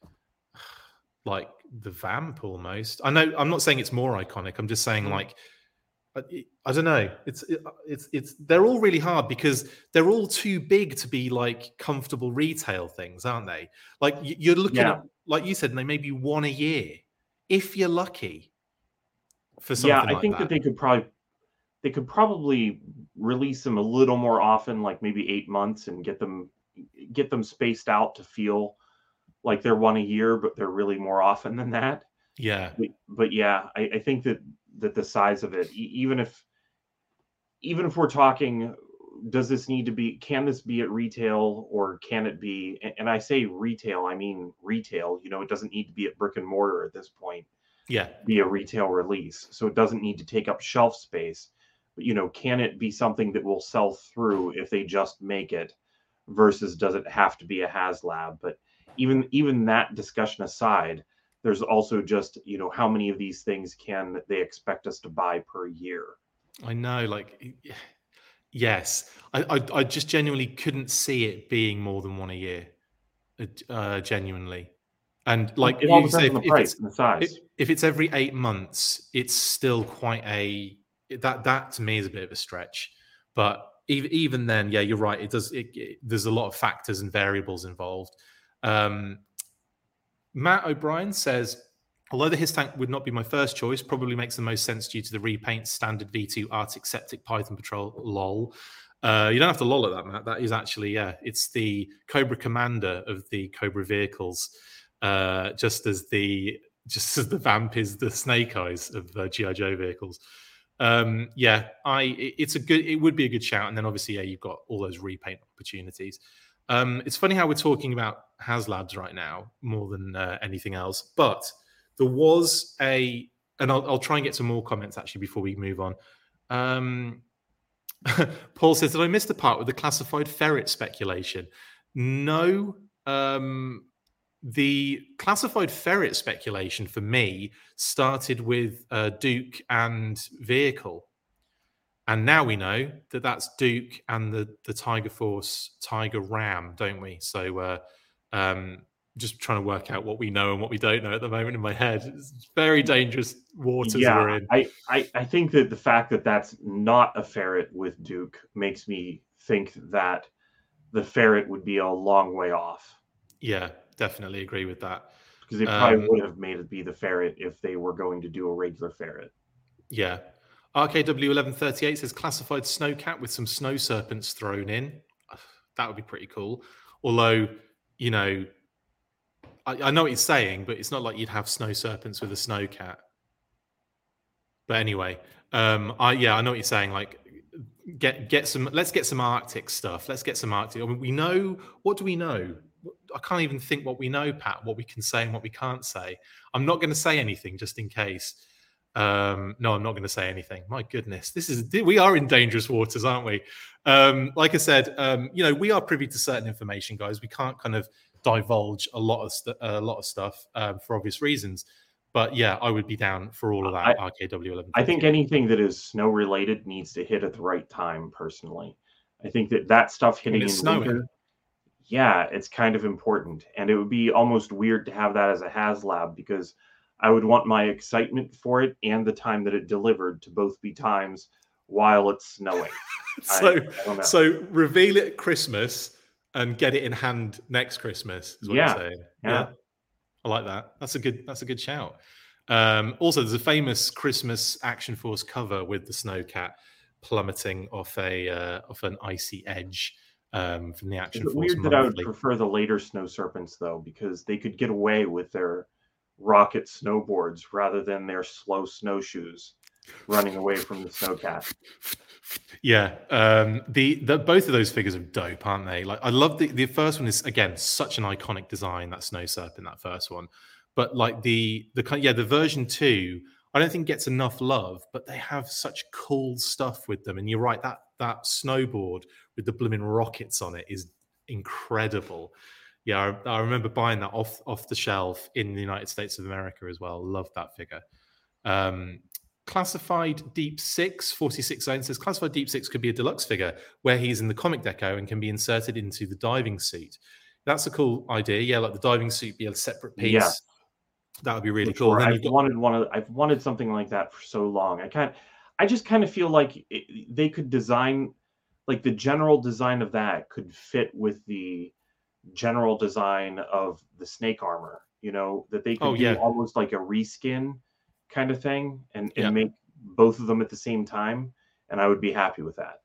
like the Vamp almost. I know I'm not saying it's more iconic. I'm just saying like. I, I don't know. It's it's it's they're all really hard because they're all too big to be like comfortable retail things, aren't they? Like you're looking Yeah. at, like you said, they maybe one a year, if you're lucky. For something Yeah, I like think that. that they could probably they could probably release them a little more often, like maybe eight months, and get them get them spaced out to feel like they're one a year, but they're really more often than that. Yeah, But, but yeah, I, I think that that the size of it, e- even if even if we're talking, does this need to be? Can this be at retail, or can it be? And, and I say retail, I mean retail. You know, it doesn't need to be at brick and mortar at this point. yeah, Be a retail release, so it doesn't need to take up shelf space. But you know, can it be something that will sell through if they just make it, versus does it have to be a HasLab? But even even that discussion aside, there's also just, you know, how many of these things can they expect us to buy per year? I know. Like, yes, I, I, I just genuinely couldn't see it being more than one a year. Uh, genuinely, and like It all you say, depends on if, the if price it's and the size. if, if it's every eight months, it's still quite a that that to me is a bit of a stretch. But even even then, yeah, you're right. It does. It, it, there's a lot of factors and variables involved. Um, Matt O'Brien says, although the His tank would not be my first choice, probably makes the most sense due to the repaint standard V two Arctic Septic Python Patrol. Lol. Uh, you don't have to lol at that, Matt. That is actually, yeah, it's the Cobra Commander of the Cobra vehicles, uh, just as the just as the Vamp is the Snake Eyes of uh, G I. Joe vehicles. Um, yeah, I it, it's a good. It would be a good shout, and then obviously, yeah, you've got all those repaint opportunities. Um, it's funny how we're talking about HasLabs right now more than uh, anything else, but there was a, and I'll, I'll try and get some more comments actually before we move on. Um, Paul says, did I miss the part with the classified ferret speculation? No. Um, the classified ferret speculation for me started with uh, Duke and Vehicle. And now we know that that's Duke and the, the Tiger Force Tiger Ram, don't we? So uh, um, just trying to work out what we know and what we don't know at the moment in my head. It's very dangerous waters Yeah, we're in. I, I, I think that the fact that that's not a ferret with Duke makes me think that the ferret would be a long way off. Yeah, definitely agree with that. Because they probably Um, would have made it be the ferret if they were going to do a regular ferret. Yeah. R K W eleven thirty-eight says classified snowcat with some snow serpents thrown in. That would be pretty cool. Although, you know, I, I know what he's saying, but it's not like you'd have snow serpents with a snowcat. But anyway, um, I yeah, I know what you're saying. Like, get get some. Let's get some Arctic stuff. Let's get some Arctic. I mean, we know. What do we know? I can't even think what we know, Pat. What we can say and what we can't say. I'm not going to say anything just in case. Um, no, I'm not going to say anything. My goodness, this is we are in dangerous waters, aren't we? Um, like I said, um, you know, we are privy to certain information, guys. We can't kind of divulge a lot of st- a lot of stuff um, for obvious reasons. But yeah, I would be down for all of that. I, R K W eleven. I think anything that is snow related needs to hit at the right time. Personally, I think that that stuff hitting in snowing. winter, yeah, it's kind of important, and it would be almost weird to have that as a HasLab because I would want my excitement for it and the time that it delivered to both be times while it's snowing. so, I, I so reveal it at Christmas and get it in hand next Christmas. Is what yeah, you're saying. Yeah. yeah, I like that. That's a good. That's a good shout. Um, also, there's a famous Christmas Action Force cover with the Snowcat, plummeting off a uh, off an icy edge um, from the Is Action it Force weird that I would Monthly. prefer the later Snow Serpents though, because they could get away with their rocket snowboards rather than their slow snowshoes running away from the Snowcat. Yeah, um, the, the both of those figures are dope, aren't they? Like, I love the the first one is again such an iconic design, that Snow Serpent, that first one. But like the the kind yeah the version two, I don't think gets enough love, but they have such cool stuff with them. And you're right, that that snowboard with the blooming rockets on it is incredible. Yeah, I, I remember buying that off off the shelf in the United States of America as well. Love that figure. Um, Classified Deep Six, forty-six Zone says Classified Deep Six could be a deluxe figure where he's in the comic deco and can be inserted into the diving suit. That's a cool idea. Yeah, like the diving suit be a separate piece. Yeah. That would be really For cool. sure. Then I've you've got, wanted one of I've wanted something like that for so long. I can't. I just kind of feel like it, they could design, like the general design of that could fit with the general design of the snake armor. You know, that they could Oh, do yeah. almost like a reskin kind of thing, and and Yeah. make both of them at the same time, and I would be happy with that.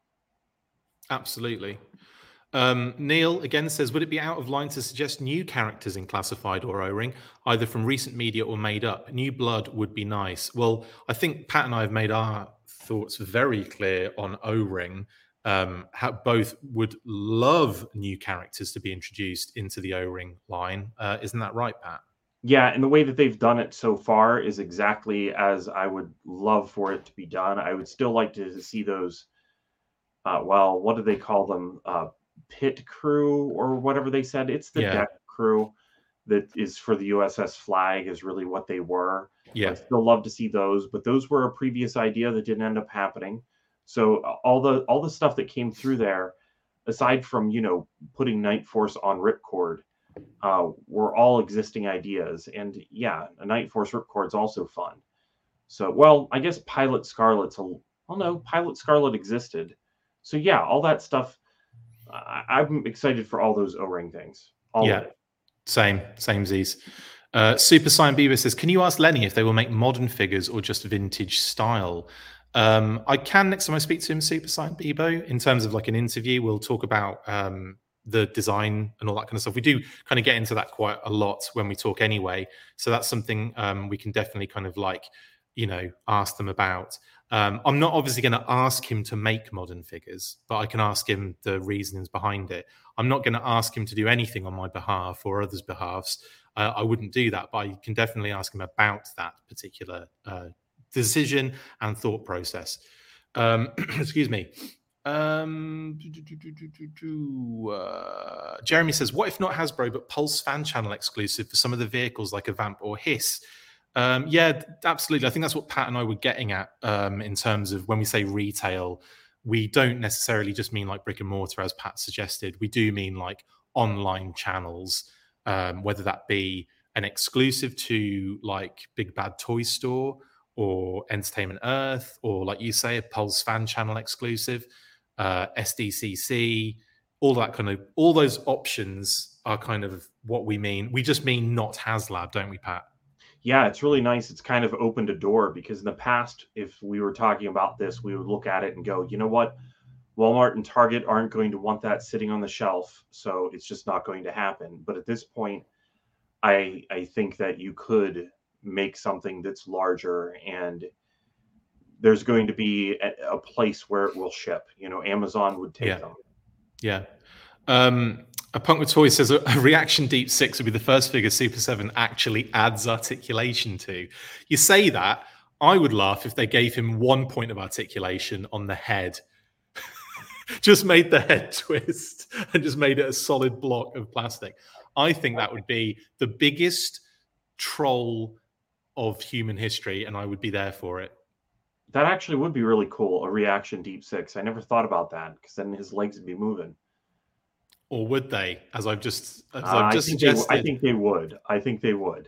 Absolutely. Um, Neil again says, would it be out of line to suggest new characters in Classified or O-Ring, either from recent media or made up? New blood would be nice. Well, I think Pat and I have made our thoughts very clear on O-Ring. Um, how both would love new characters to be introduced into the O-Ring line. Uh, isn't that right, Pat? Yeah, and the way that they've done it so far is exactly as I would love for it to be done. I would still like to see those, uh, well, what do they call them? Uh, pit crew or whatever they said. It's the Yeah. deck crew that is for the U S S Flag is really what they were. Yeah. I'd still love to see those, but those were a previous idea that didn't end up happening. So uh, all the all the stuff that came through there, aside from, you know, putting Night Force on Ripcord, uh, were all existing ideas. And yeah, a Night Force Ripcord is also fun. So, well, I guess Pilot Scarlet's a, well, no, Pilot Scarlet existed. So yeah, all that stuff. I, I'm excited for all those O-Ring things. All Yeah. of it. Same, same Z's. Uh, Super Saiyan Bieber says, can you ask Lenny if they will make modern figures or just vintage style? Um, I can next time I speak to him, Super Saiyan Bebo, in terms of like an interview. We'll talk about um, the design and all that kind of stuff. We do kind of get into that quite a lot when we talk anyway. So that's something um, we can definitely kind of like, you know, ask them about. Um, I'm not obviously going to ask him to make modern figures, but I can ask him the reasons behind it. I'm not going to ask him to do anything on my behalf or others' behalves. Uh, I wouldn't do that, but I can definitely ask him about that particular uh, decision and thought process. Um, excuse me. Um, do, do, do, do, do, do, uh, Jeremy says, what if not Hasbro, but Pulse fan channel exclusive for some of the vehicles like a Vamp or Hiss? Um, yeah, absolutely. I think that's what Pat and I were getting at um, in terms of when we say retail, we don't necessarily just mean like brick and mortar, as Pat suggested. We do mean like online channels, um, whether that be an exclusive to like Big Bad Toy Store or Entertainment Earth, or like you say, a Pulse fan channel exclusive, uh, S D C C, all that kind of, all those options are kind of what we mean. We just mean not HasLab, don't we, Pat? Yeah, it's really nice. It's kind of opened a door, because in the past, if we were talking about this, we would look at it and go, you know what? Walmart and Target aren't going to want that sitting on the shelf, so it's just not going to happen. But at this point, I I think that you could make something that's larger, and there's going to be a, a place where it will ship. You know, Amazon would take Yeah. them. Yeah. Um, a Punk with Toys says a, a Reaction Deep Six would be the first figure Super seven actually adds articulation to. You say that, I would laugh if they gave him one point of articulation on the head. Just made the head twist and just made it a solid block of plastic. I think that would be the biggest troll of human history, and I would be there for it. That actually would be really cool, a Reaction Deep Six. I never thought about that, because then his legs would be moving. Or would they? As I've just, as Uh, I've just I, think they, suggested. I think they would. I think they would.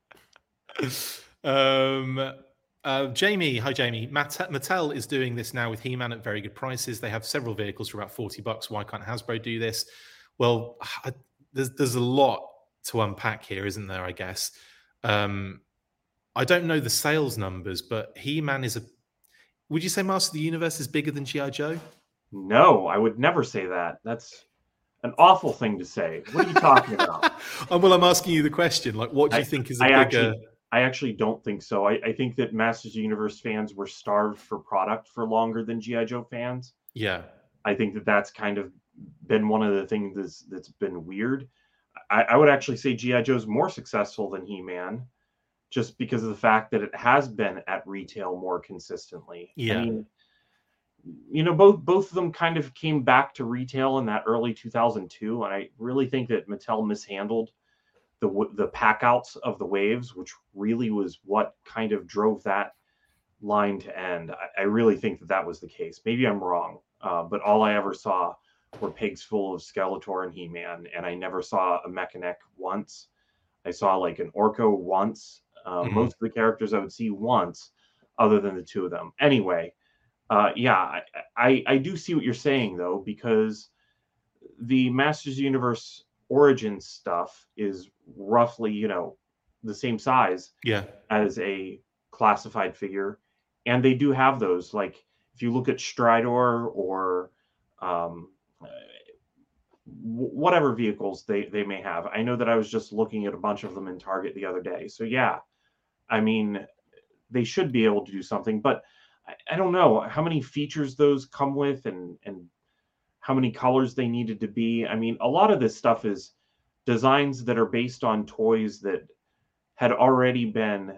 um, uh, Jamie, hi Jamie. Matt- Mattel is doing this now with He-Man at very good prices. They have several vehicles for about forty bucks. Why can't Hasbro do this? Well, I, there's there's a lot to unpack here, isn't there? I guess. Um, I don't know the sales numbers, but He-Man is a Would you say Master of the Universe is bigger than G I. Joe? No, I would never say that. That's an awful thing to say. What are you talking about? Oh, well, I'm asking you the question. Like, what do you I, think is a I bigger? Actually, I actually don't think so. I, I think that Masters of the Universe fans were starved for product for longer than G I. Joe fans. Yeah. I think that that's kind of been one of the things that's, that's been weird. I, I would actually say G I. Joe's more successful than He-Man, just because of the fact that it has been at retail more consistently. Yeah. I mean, you know, both both of them kind of came back to retail in that early two thousand two, and I really think that Mattel mishandled the the pack outs of the waves, which really was what kind of drove that line to end. I, I really think that that was the case. Maybe I'm wrong, uh, but all I ever saw were pigs full of Skeletor and He-Man, and I never saw a Mechanic once. I saw like an Orko once. Uh, Mhm. Most of the characters I would see once, other than the two of them. Anyway, uh, yeah, I, I I do see what you're saying though, because the Masters of the Universe Origins stuff is roughly, you know, the same size Yeah. as a classified figure, and they do have those. Like if you look at Stridor or um, uh, w- whatever vehicles they they may have. I know that I was just looking at a bunch of them in Target the other day. So yeah, I mean, they should be able to do something, but I, I don't know how many features those come with and and how many colors they needed to be. I mean, a lot of this stuff is designs that are based on toys that had already been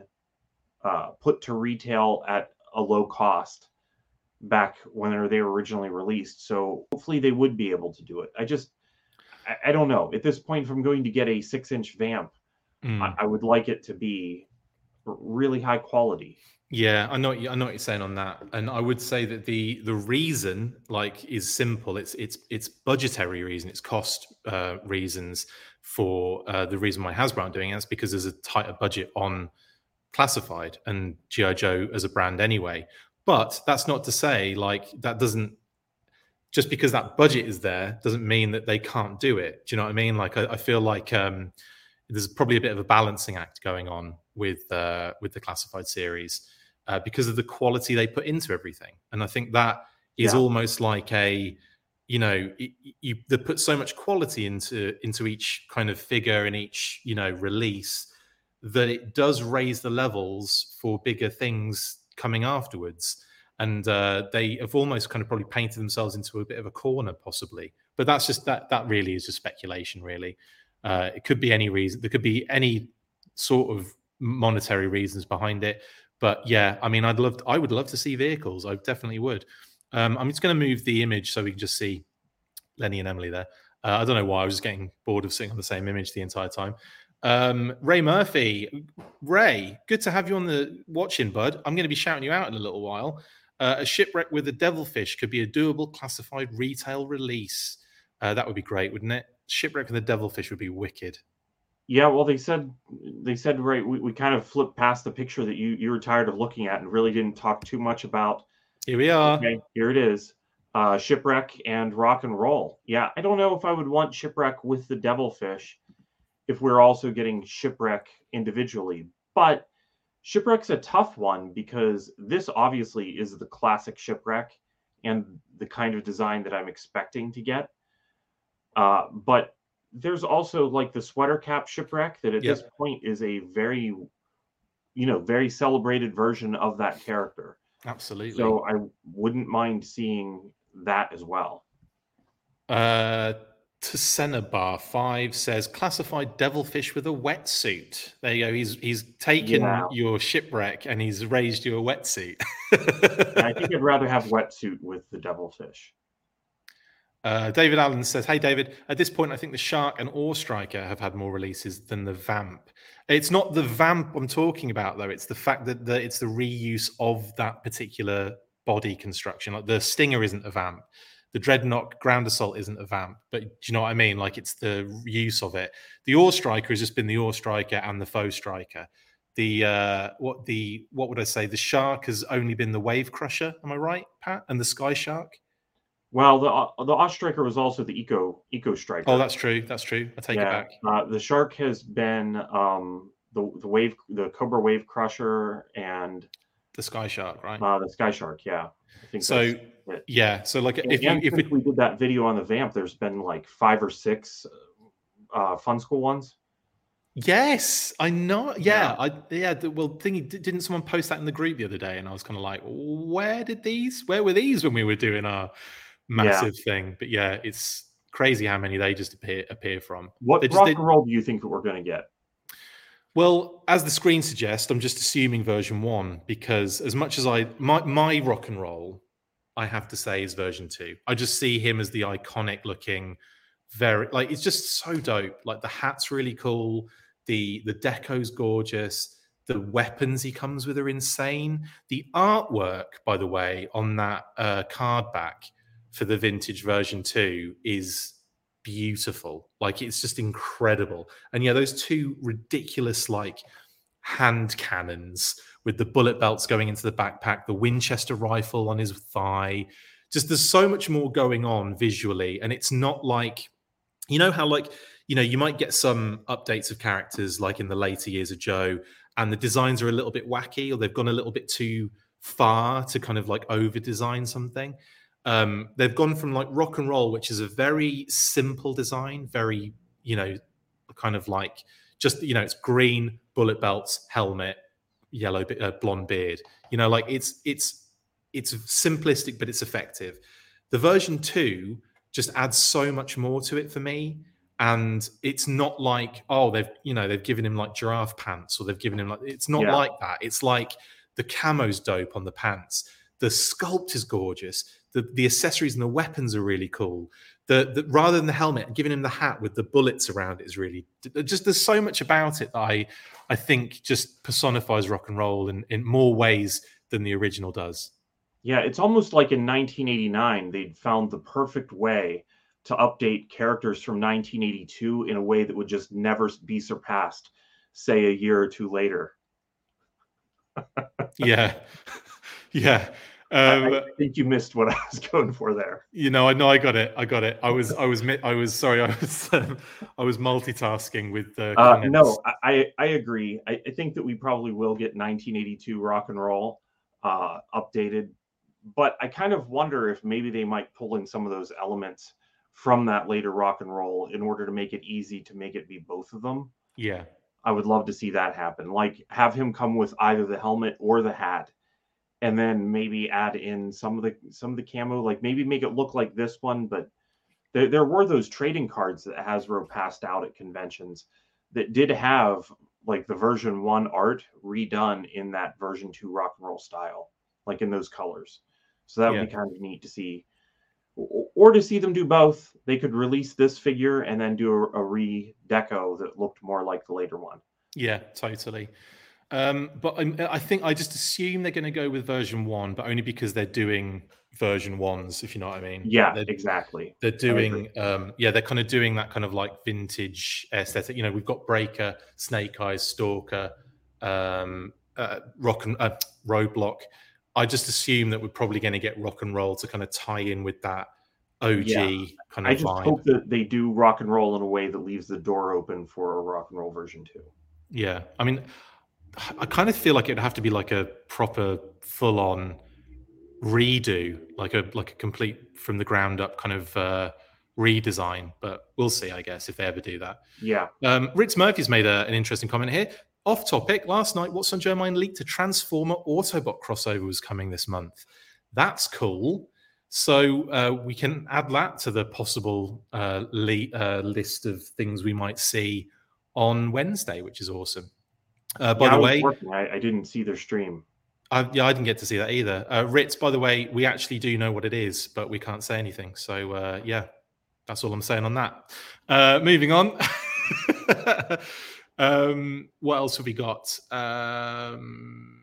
uh, put to retail at a low cost back when they were originally released. So hopefully they would be able to do it. I just, I, I don't know. At this point, if I'm going to get a six inch vamp, Mm. I, I would like it to be really high quality. Yeah, I know. What you, I know what you're saying on that, and I would say that the the reason, like, is simple. It's it's it's budgetary reason. It's cost uh, reasons for uh, the reason why Hasbro aren't doing it. That's because there's a tighter budget on classified and G I. Joe as a brand anyway. But that's not to say like that doesn't just because that budget is there doesn't mean that they can't do it. Do you know what I mean? Like I, I feel like um, there's probably a bit of a balancing act going on with uh, with the classified series. Uh, because of the quality they put into everything. And I think that is Yeah. almost like a, you know, it, you they put so much quality into into each kind of figure and each, you know, release that it does raise the levels for bigger things coming afterwards. And uh, they have almost kind of probably painted themselves into a bit of a corner, possibly. But that's just that. That really is just speculation. Really, uh, it could be any reason. There could be any sort of monetary reasons behind it. But yeah, I mean, I'd love, to, I would love to see vehicles. I definitely would. Um, I'm just going to move the image so we can just see Lenny and Emily there. Uh, I don't know why I was just getting bored of sitting on the same image the entire time. Um, Ray Murphy, Ray, good to have you on the watching, bud. I'm going to be shouting you out in a little while. Uh, a shipwreck with a devilfish could be a doable classified retail release. Uh, that would be great, wouldn't it? Shipwreck with a devilfish would be wicked. Yeah, well, they said they said right. We, we kind of flipped past the picture that you you were tired of looking at and really didn't talk too much about. Here we are. Okay, here it is. Uh, Shipwreck and Rock and Roll. Yeah, I don't know if I would want Shipwreck with the Devilfish if we're also getting Shipwreck individually. But Shipwreck's a tough one because this obviously is the classic Shipwreck and the kind of design that I'm expecting to get. Uh, but there's also like the sweater cap Shipwreck that at Yep. this point is a very, you know, very celebrated version of that character. Absolutely. So I wouldn't mind seeing that as well. Uh, Tsenabar five says classified devilfish with a wetsuit. There you go. He's he's taken Yeah. your shipwreck and he's raised you a wetsuit. I think I'd rather have wetsuit with the Devilfish. Uh, David Allen says, "Hey David, at this point, I think the Shark and Ore Striker have had more releases than the Vamp. It's not the Vamp I'm talking about, though. It's the fact that the, it's the reuse of that particular body construction. Like the Stinger isn't a Vamp, the Dreadnought Ground Assault isn't a Vamp. But do you know what I mean? Like it's the use of it. The Ore Striker has just been the Ore Striker and the Foe Striker. The uh, what the what would I say? The Shark has only been the Wave Crusher. Am I right, Pat? And the Sky Shark." Well, the the Ostriker was also the Eco Eco Striker. Oh, that's true. That's true. I take yeah. it back. Uh, the Shark has been um, the the wave the Cobra Wave Crusher and the Sky Shark, right? Uh, the Sky Shark, yeah. I think so that's it. yeah. So like And, if you and if since it, we did that video on the Vamp, there's been like five or six uh, Fun School ones. yes, I know. Yeah, Yeah. I yeah. The, well, thingy didn't someone post that in the group the other day, and I was kind of like, where did these? Where were these when we were doing our massive yeah. thing? But yeah, it's crazy how many they just appear appear from. What just, rock and roll do you think that we're going to get? Well, as the screen suggests, I'm just assuming version one, because as much as I my my rock and roll, I have to say is version two. I just see him as the iconic looking, very like it's just so dope. Like the hat's really cool, the the deco's gorgeous, the weapons he comes with are insane. The artwork, by the way, on that uh, card back for the vintage version two is beautiful. Like it's just incredible. And yeah, those two ridiculous like hand cannons with the bullet belts going into the backpack, the Winchester rifle on his thigh. Just there's so much more going on visually. And it's not like, you know how like, you know, you might get some updates of characters like in the later years of Joe, and the designs are a little bit wacky, or they've gone a little bit too far to kind of like over design something. Um, they've gone from like rock and roll, which is a very simple design, very, you know, kind of like just, you know, it's green, bullet belts, helmet, yellow, uh, blonde beard, you know, like it's, it's, it's simplistic, but it's effective. The version two just adds so much more to it for me. And it's not like, oh, they've, you know, they've given him like giraffe pants, or they've given him like, it's not yeah. like that. It's like the camo's dope on the pants. The sculpt is gorgeous. The, the accessories and the weapons are really cool. The, the rather than the helmet, giving him the hat with the bullets around it is really just. There's so much about it that I, I think just personifies rock and roll in, in more ways than the original does. Yeah, it's almost like in nineteen eighty-nine they'd found the perfect way to update characters from nineteen eighty-two in a way that would just never be surpassed, say a year or two later. yeah, yeah. Um, I, I think you missed what I was going for there. You know, I know I got it. I got it. I was, I was, I was sorry. I was, um, I was multitasking with the. Uh, no, I, I agree. I, I think that we probably will get nineteen eighty-two rock and roll uh, updated, but I kind of wonder if maybe they might pull in some of those elements from that later rock and roll in order to make it easy to make it be both of them. Yeah, I would love to see that happen. Like have him come with either the helmet or the hat. And then maybe add in some of the some of the camo, like maybe make it look like this one. But there, there were those trading cards that Hasbro passed out at conventions that did have like the version one art redone in that version two rock and roll style, like in those colors. So that would yeah. be kind of neat to see, or to see them do both. They could release this figure and then do a, a re-deco that looked more like the later one. Yeah, totally. Um, but I, I think I just assume they're going to go with version one, but only because they're doing version ones, if you know what I mean. Yeah, they're, exactly. They're doing, um, yeah, they're kind of doing that kind of like vintage aesthetic. You know, we've got Breaker, Snake Eyes, Stalker, um, uh, Rock and uh, Roadblock. I just assume that we're probably going to get Rock and Roll to kind of tie in with that O G yeah. kind of I just vibe. hope that they do Rock and Roll in a way that leaves the door open for a Rock and Roll version two. Yeah, I mean, I kind of feel like it'd have to be like a proper full-on redo, like a like a complete from the ground up kind of uh, redesign. But we'll see, I guess, if they ever do that. Yeah. Um, Ritz Murphy's made a, an interesting comment here. Off topic, last night, What's on Joe Mind leaked a Transformer Autobot crossover was coming this month. That's cool. So uh, we can add that to the possible uh, le- uh, list of things we might see on Wednesday, which is awesome. Uh, by yeah, the I way, I, I didn't see their stream. I, yeah, I didn't get to see that either. Uh, Ritz, by the way, we actually do know what it is, but we can't say anything. So, uh, yeah, that's all I'm saying on that. Uh, moving on. um, what else have we got? Um,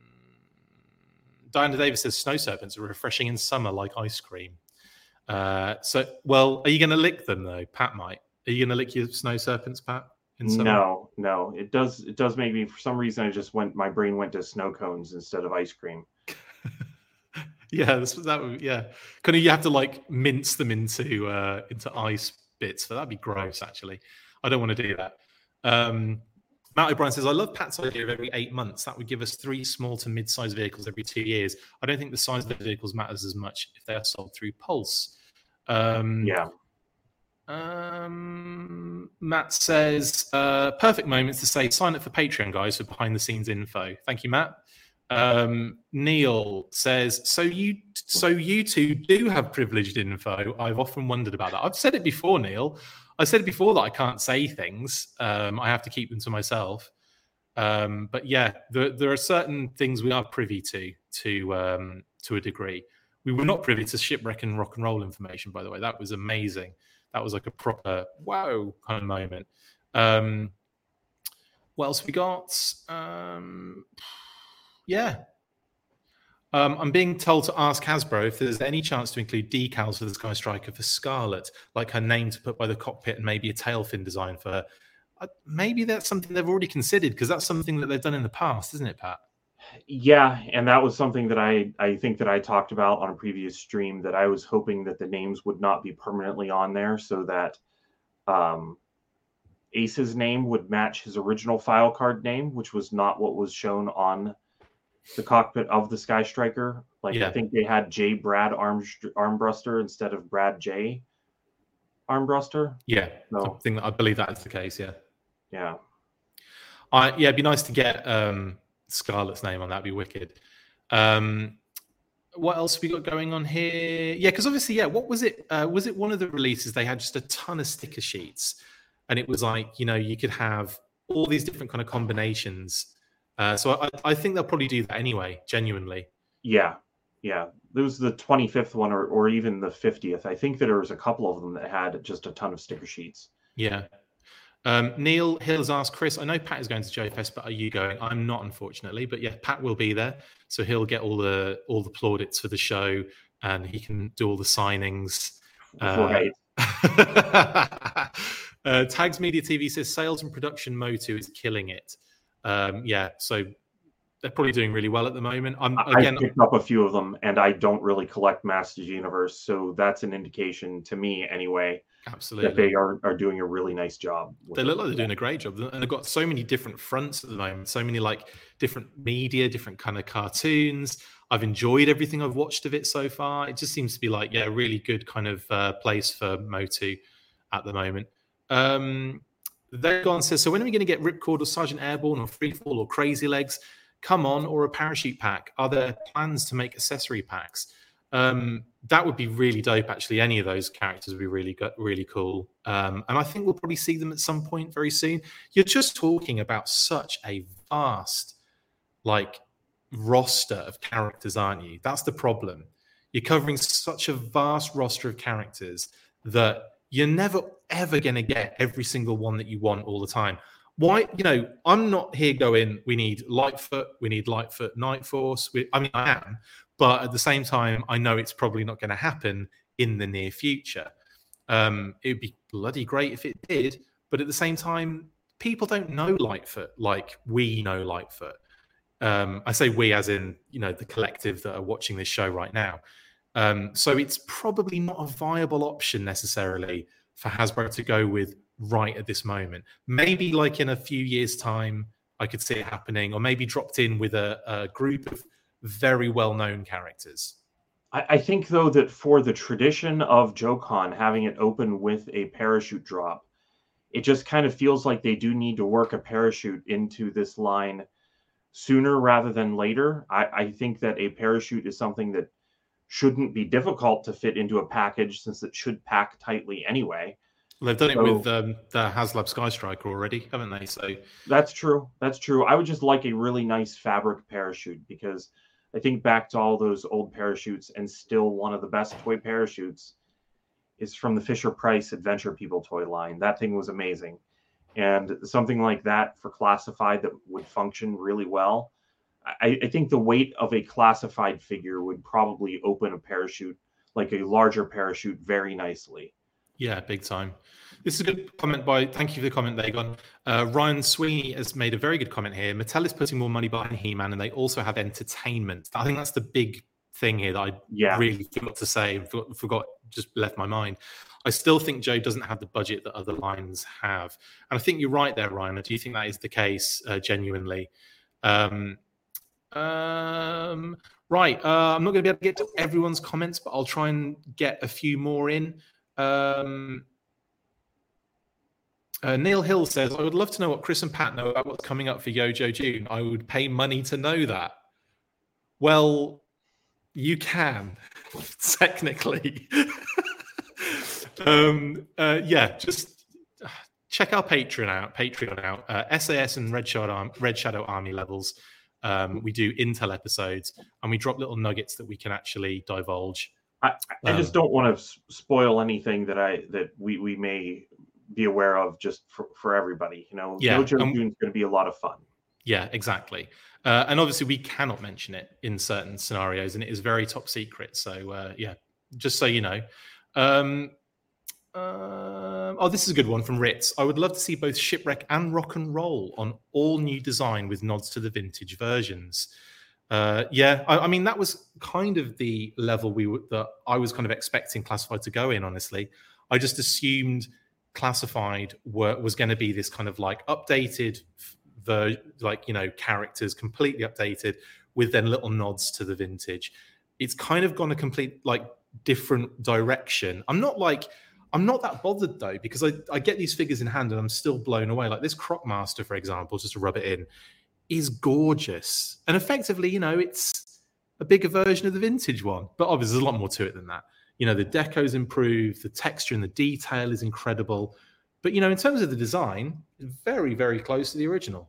Diana Davis says snow serpents are refreshing in summer like ice cream. Uh, so, well, are you going to lick them, though? Pat might. Are you going to lick your snow serpents, Pat? No, no, it does. It does make me. For some reason, I just went. My brain went to snow cones instead of ice cream. yeah, that's, that would. Yeah, kind of. You have to like mince them into uh, into ice bits. So that'd be gross. Actually, I don't want to do that. Um, Matt O'Brien says, I love Pat's idea of every eight months. That would give us three small to mid-sized vehicles every two years. I don't think the size of the vehicles matters as much if they are sold through Pulse. Um, yeah. Um, Matt says, uh, perfect moments to say, sign up for Patreon, guys, for behind-the-scenes info. Thank you, Matt. Um, Neil says, so you so you two do have privileged info. I've often wondered about that. I've said it before, Neil. I said it before that I can't say things. Um, I have to keep them to myself. Um, but yeah, there, there are certain things we are privy to, to um, to a degree. We were not privy to shipwreck and rock and roll information, by the way. That was amazing. That was like a proper wow kind of moment. Um, what else we got? Um, yeah. Um, I'm being told to ask Hasbro if there's any chance to include decals for the Sky Striker for Scarlet, like her name to put by the cockpit and maybe a tail fin design for her. Uh, maybe that's something they've already considered, because that's something that they've done in the past, isn't it, Pat? Yeah, and that was something that I, I think that I talked about on a previous stream, that I was hoping that the names would not be permanently on there, so that um, Ace's name would match his original file card name, which was not what was shown on the cockpit of the Sky Striker. Like, yeah. I think they had J. Brad Arm, Armbruster instead of Brad J. Armbruster. Yeah, so, I think I believe that is the case. Yeah, yeah, I yeah, it'd be nice to get um, Scarlet's name on that. Would be wicked. Um, what else have we got going on here? Yeah, because obviously, yeah, what was it? Uh, was it one of the releases they had just a ton of sticker sheets, and it was like, you know, you could have all these different kind of combinations. Uh, so I, I think they'll probably do that anyway, genuinely. Yeah, yeah. There was the twenty-fifth one, or, or even the fiftieth. I think that there was a couple of them that had just a ton of sticker sheets. Yeah. Um, Neil Hill has asked, Chris, I know Pat is going to Joe Fest, but are you going? I'm not, unfortunately. But yeah, Pat will be there. So he'll get all the all the plaudits for the show, and he can do all the signings. Right. Uh, uh, Tags Media T V says, sales and production Motu is killing it. Um, yeah, so they're probably doing really well at the moment. I'm again I picked up a few of them, and I don't really collect Masters Universe, so that's an indication to me, anyway, absolutely that they are, are doing a really nice job. They look like they're doing a great job, and they've got so many different fronts at the moment. So many like different media, different kind of cartoons. I've enjoyed everything I've watched of it so far. It just seems to be like, yeah, a really good kind of uh, place for Motu at the moment. Um, Vegon says, so when are we going to get Ripcord or Sergeant Airborne or Freefall or Crazy Legs? Come on, or a parachute pack? Are there plans to make accessory packs? Um, that would be really dope, actually. Any of those characters would be really, really cool. Um, and I think we'll probably see them at some point very soon. You're just talking about such a vast, like, roster of characters, aren't you? That's the problem. You're covering such a vast roster of characters that you're never, ever going to get every single one that you want all the time. Why, you know, I'm not here going, we need Lightfoot, we need Lightfoot Night Force. We, I mean, I am, but at the same time, I know it's probably not going to happen in the near future. Um, it would be bloody great if it did, but at the same time, people don't know Lightfoot like we know Lightfoot. Um, I say we as in, you know, the collective that are watching this show right now. Um, so it's probably not a viable option necessarily for Hasbro to go with right at this moment. Maybe like in a few years' time, I could see it happening, or maybe dropped in with a, a group of very well-known characters. I, I think, though, that for the tradition of JoeCon, having it open with a parachute drop, it just kind of feels like they do need to work a parachute into this line sooner rather than later. I, I think that a parachute is something that shouldn't be difficult to fit into a package, since it should pack tightly anyway. Well, they've done it so, with um, the HasLab Sky Striker already, haven't they? So that's true. That's true. I would just like a really nice fabric parachute, because I think back to all those old parachutes, and still one of the best toy parachutes is from the Fisher-Price Adventure People toy line. That thing was amazing. And something like that for classified that would function really well. I, I think the weight of a classified figure would probably open a parachute, like a larger parachute, very nicely. Yeah, big time. This is a good comment by, thank you for the comment, Vagon. Uh, Ryan Sweeney has made a very good comment here. Mattel is putting more money behind He-Man, and they also have entertainment. I think that's the big thing here that I yeah. really forgot to say, forgot, forgot, just left my mind. I still think Joe doesn't have the budget that other lines have. And I think you're right there, Ryan. I do think that is the case, uh, genuinely. Um, um, right. Uh, I'm not going to be able to get to everyone's comments, but I'll try and get a few more in. Um, uh, Neil Hill says, I would love to know what Chris and Pat know about what's coming up for Yojo June. I would pay money to know that. Well, you can, technically. um, uh, yeah, just check our Patreon out. Patreon out. Uh, S A S and Red Shadow, Red Shadow Army levels. Um, we do Intel episodes, and we drop little nuggets that we can actually divulge. I, I um, just don't want to spoil anything that I that we, we may be aware of just for, for everybody. You know, yeah, Yojo um, June is going to be a lot of fun. Yeah, exactly. Uh, and obviously, we cannot mention it in certain scenarios, and it is very top secret. So, uh, yeah, just so you know. Um, uh, oh, this is a good one from Ritz. I would love to see both Shipwreck and Rock and Roll on all new design with nods to the vintage versions. Uh, yeah, I, I mean, that was kind of the level we were, that I was kind of expecting Classified to go in, honestly. I just assumed Classified were, was going to be this kind of like updated the like, you know, characters completely updated with then little nods to the vintage. It's kind of gone a complete like different direction. I'm not like I'm not that bothered though, because I, I get these figures in hand and I'm still blown away. Like this Crocmaster, for example, just to rub it in, is gorgeous. And effectively, you know, it's a bigger version of the vintage one. But obviously there's a lot more to it than that. You know, the deco's improved, the texture and the detail is incredible. But, you know, in terms of the design, very, very close to the original.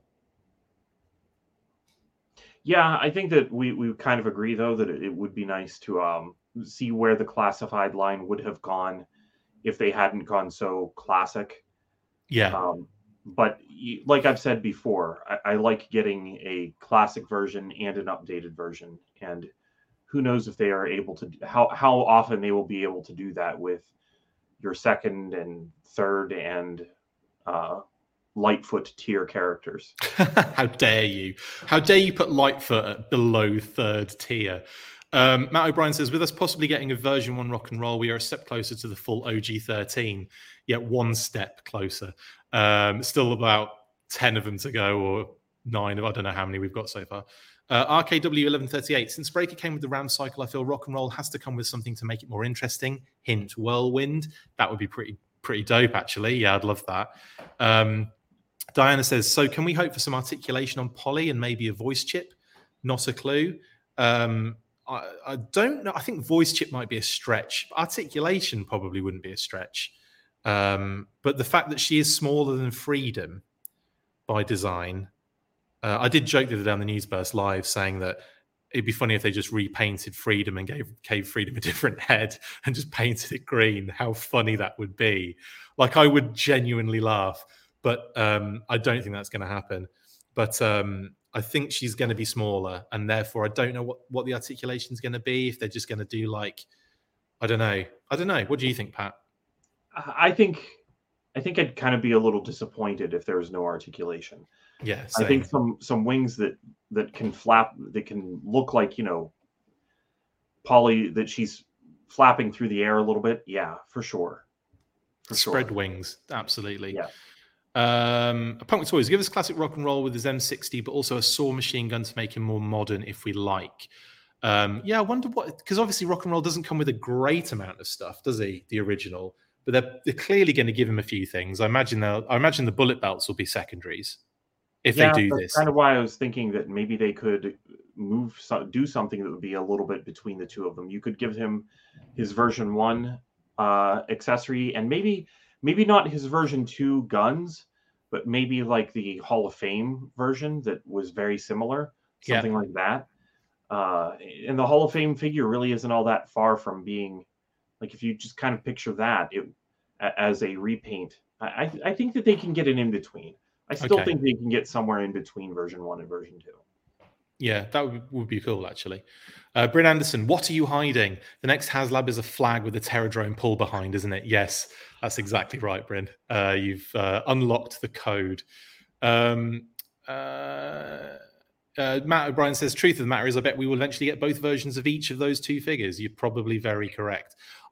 Yeah, I think that we, we kind of agree, though, that it would be nice to um, see where the Classified line would have gone if they hadn't gone so classic. Yeah. Um, but like I've said before, I, I like getting a classic version and an updated version. And who knows if they are able to, how, how often they will be able to do that with your second and third and uh, Lightfoot tier characters. How dare you? How dare you put Lightfoot at below third tier? Um, Matt O'Brien says, with us possibly getting a version one Rock and Roll, we are a step closer to the full O G thirteen, yet one step closer. Um, still about ten of them to go, or nine of, I don't know how many we've got so far. Uh, R K W eleven thirty-eight, since Breaker came with the Ram cycle, I feel Rock and Roll has to come with something to make it more interesting. Hint, Whirlwind. That would be pretty pretty dope, actually. Yeah, I'd love that. Um, Diana says, so can we hope for some articulation on Polly and maybe a voice chip? Not a clue. Um, I, I don't know. I think voice chip might be a stretch. Articulation probably wouldn't be a stretch. Um, but the fact that she is smaller than Freedom by design, uh, I did joke the other day on the Newsburst Live saying that it'd be funny if they just repainted Freedom and gave, gave Freedom a different head and just painted it green. How funny that would be. Like, I would genuinely laugh. But um, I don't think that's going to happen. But um, I think she's going to be smaller. And therefore, I don't know what, what the articulation is going to be. If they're just going to do like, I don't know. I don't know. What do you think, Pat? I think I think I'd kind of be a little disappointed if there was no articulation. Yeah, same. I think some some wings that, that can flap, that can look like, you know, Polly, that she's flapping through the air a little bit. Yeah, for sure. For Spread sure. wings. Absolutely. Yeah. Um, Punk with Toys, give us classic Rock and Roll with his M sixty, but also a saw machine gun to make him more modern if we like. Um, yeah, I wonder what, because obviously Rock and Roll doesn't come with a great amount of stuff, does he? The original, but they're, they're clearly going to give him a few things. I imagine they'll, I imagine the bullet belts will be secondaries if yeah, they do that's this. Kind of why I was thinking that maybe they could move, some, do something that would be a little bit between the two of them. You could give him his version one uh, accessory, and maybe maybe not his version two guns, but maybe like the Hall of Fame version that was very similar, something yeah. like that. Uh, and the Hall of Fame figure really isn't all that far from being, like, if you just kind of picture that it as a repaint, I, I think that they can get an in between. I still okay. think they can get somewhere in between version one and version two. Yeah, that would, would be cool, actually. Uh, Bryn Anderson, what are you hiding? The next HasLab is a flag with a Terradrome pull behind, isn't it? Yes, that's exactly right, Bryn. Uh, you've uh, unlocked the code. Um, uh, uh, Matt O'Brien says, truth of the matter is, I bet we will eventually get both versions of each of those two figures. You're probably very correct.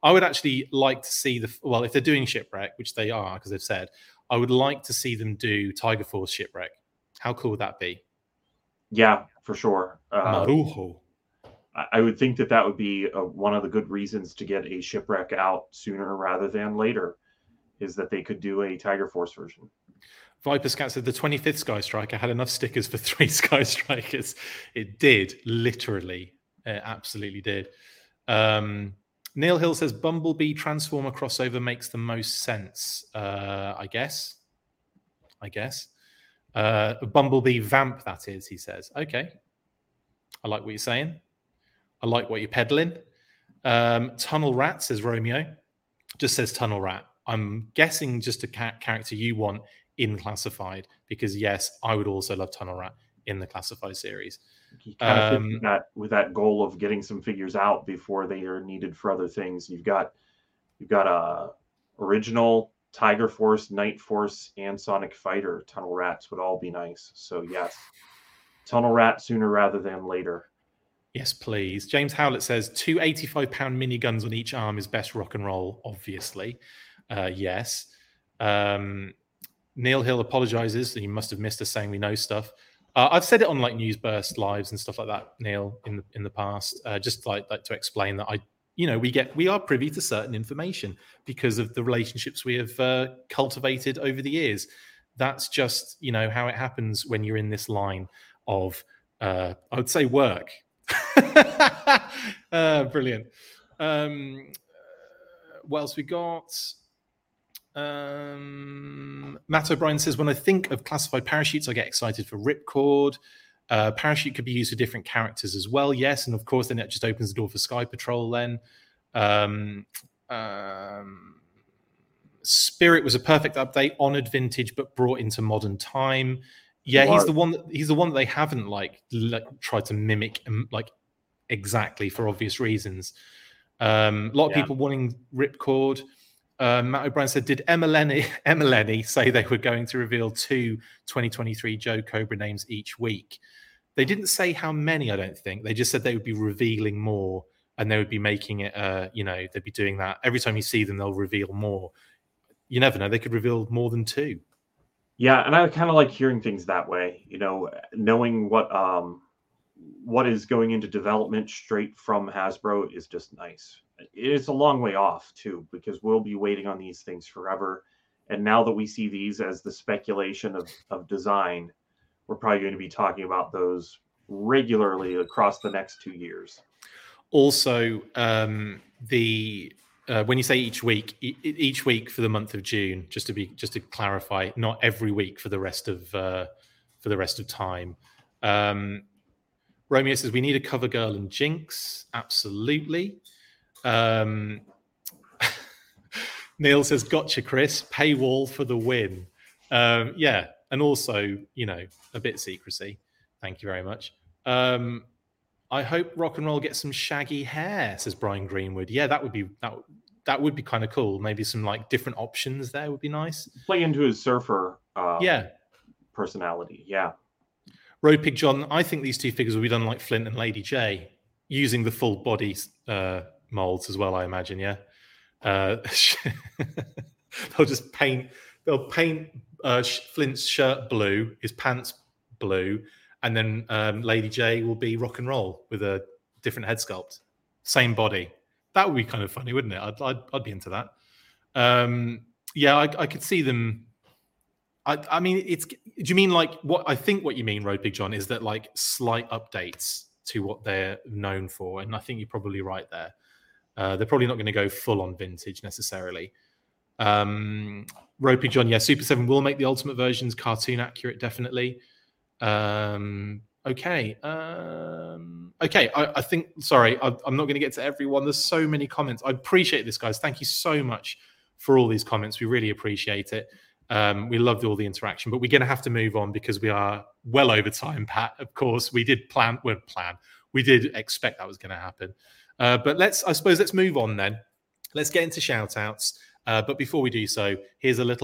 I would actually like to see the well, if they're doing Shipwreck, which they are because they've said, I would like to see them do Tiger Force Shipwreck. How cool would that be? Yeah, for sure. Uh, Marujo. I would think that that would be a, one of the good reasons to get a Shipwreck out sooner rather than later, is that they could do a Tiger Force version. Viper Scout said the twenty-fifth Sky Striker had enough stickers for three Sky Strikers. It did, literally. It absolutely did. Um, Neil Hill says Bumblebee Transformer crossover makes the most sense. Uh, I guess. I guess. Uh, Bumblebee Vamp, that is, he says. Okay. I like what you're saying. I like what you're peddling. Um, Tunnel Rat, says Romeo. Just says Tunnel Rat. I'm guessing just a ca- character you want in Classified, because yes, I would also love Tunnel Rat in the Classified series. You kind of Um, fit that with that goal of getting some figures out before they are needed for other things. You've got you've got a original Tiger Force, Night Force, and Sonic Fighter. Tunnel Rats would all be nice. So yes, Tunnel Rat sooner rather than later. Yes, please. James Howlett says two eighty-five pound miniguns on each arm is best rock and roll, obviously. Uh, yes. Um, Neil Hill apologizes. He must have missed us saying we know stuff. Uh, I've said it on like Newsburst lives and stuff like that, Neil, in the in the past, uh, just like, like to explain that I, you know, we get we are privy to certain information because of the relationships we have uh, cultivated over the years. That's just, you know, how it happens when you're in this line of, uh, I would say, work. uh, brilliant. Um, what else we got? Um, Matt O'Brien says, when I think of Classified parachutes, I get excited for Ripcord. Uh, parachute could be used for different characters as well. Yes. And of course, then it just opens the door for Sky Patrol then. Um, um, Spirit was a perfect update, honored vintage, but brought into modern time. Yeah, he's the one that he's the one that they haven't like, like tried to mimic um, like exactly for obvious reasons. Um, a lot of yeah. people wanting Ripcord. Uh, Matt O'Brien said, did Emma Lenny, Emma Lenny say they were going to reveal two twenty twenty-three Joe Cobra names each week? They didn't say how many, I don't think. They just said they would be revealing more and they would be making it, uh, you know, they'd be doing that. Every time you see them, they'll reveal more. You never know. They could reveal more than two. Yeah, and I kind of like hearing things that way, you know, knowing what um, what is going into development straight from Hasbro is just nice. It's a long way off, too, because we'll be waiting on these things forever. And now that we see these as the speculation of, of design, we're probably going to be talking about those regularly across the next two years. Also, um, the uh, when you say each week, e- each week for the month of June, just to be just to clarify, not every week for the rest of uh, for the rest of time. Um, Romeo says we need a cover girl and Jinx. Absolutely. Um, Neil says, gotcha, Chris. Paywall for the win. Um, yeah, and also, you know, a bit secrecy. Thank you very much. Um, I hope Rock and Roll gets some shaggy hair, says Brian Greenwood. Yeah, that would be that. That would be kind of cool. Maybe some like different options there would be nice. Play into his surfer, um, yeah, personality. Yeah. Road Pig John. I think these two figures will be done like Flint and Lady J, using the full body uh, molds as well. I imagine. Yeah. Uh, they'll just paint. They'll paint uh, Flint's shirt blue, his pants blue, and then um, Lady J will be Rock and Roll with a different head sculpt, same body. That would be kind of funny, wouldn't it? I'd I'd, I'd be into that. Um, yeah, I, I could see them. I, I mean, it's. Do you mean like what? I think what you mean, Road Big John, is that like slight updates to what they're known for, and I think you're probably right there. Uh, they're probably not going to go full on vintage necessarily. Um, Road Big John, yeah, Super seven will make the ultimate versions cartoon accurate, definitely. Um, okay, um, okay. I, I think. Sorry, I, I'm not going to get to everyone. There's so many comments. I appreciate this, guys. Thank you so much for all these comments. We really appreciate it. Um, we loved all the interaction, but we're going to have to move on because we are well over time, Pat. Of course, we did plan. Well, plan. We did expect that was going to happen. Uh, but let's. I suppose let's move on then. Let's get into shout outs. Uh, but before we do so, here's a little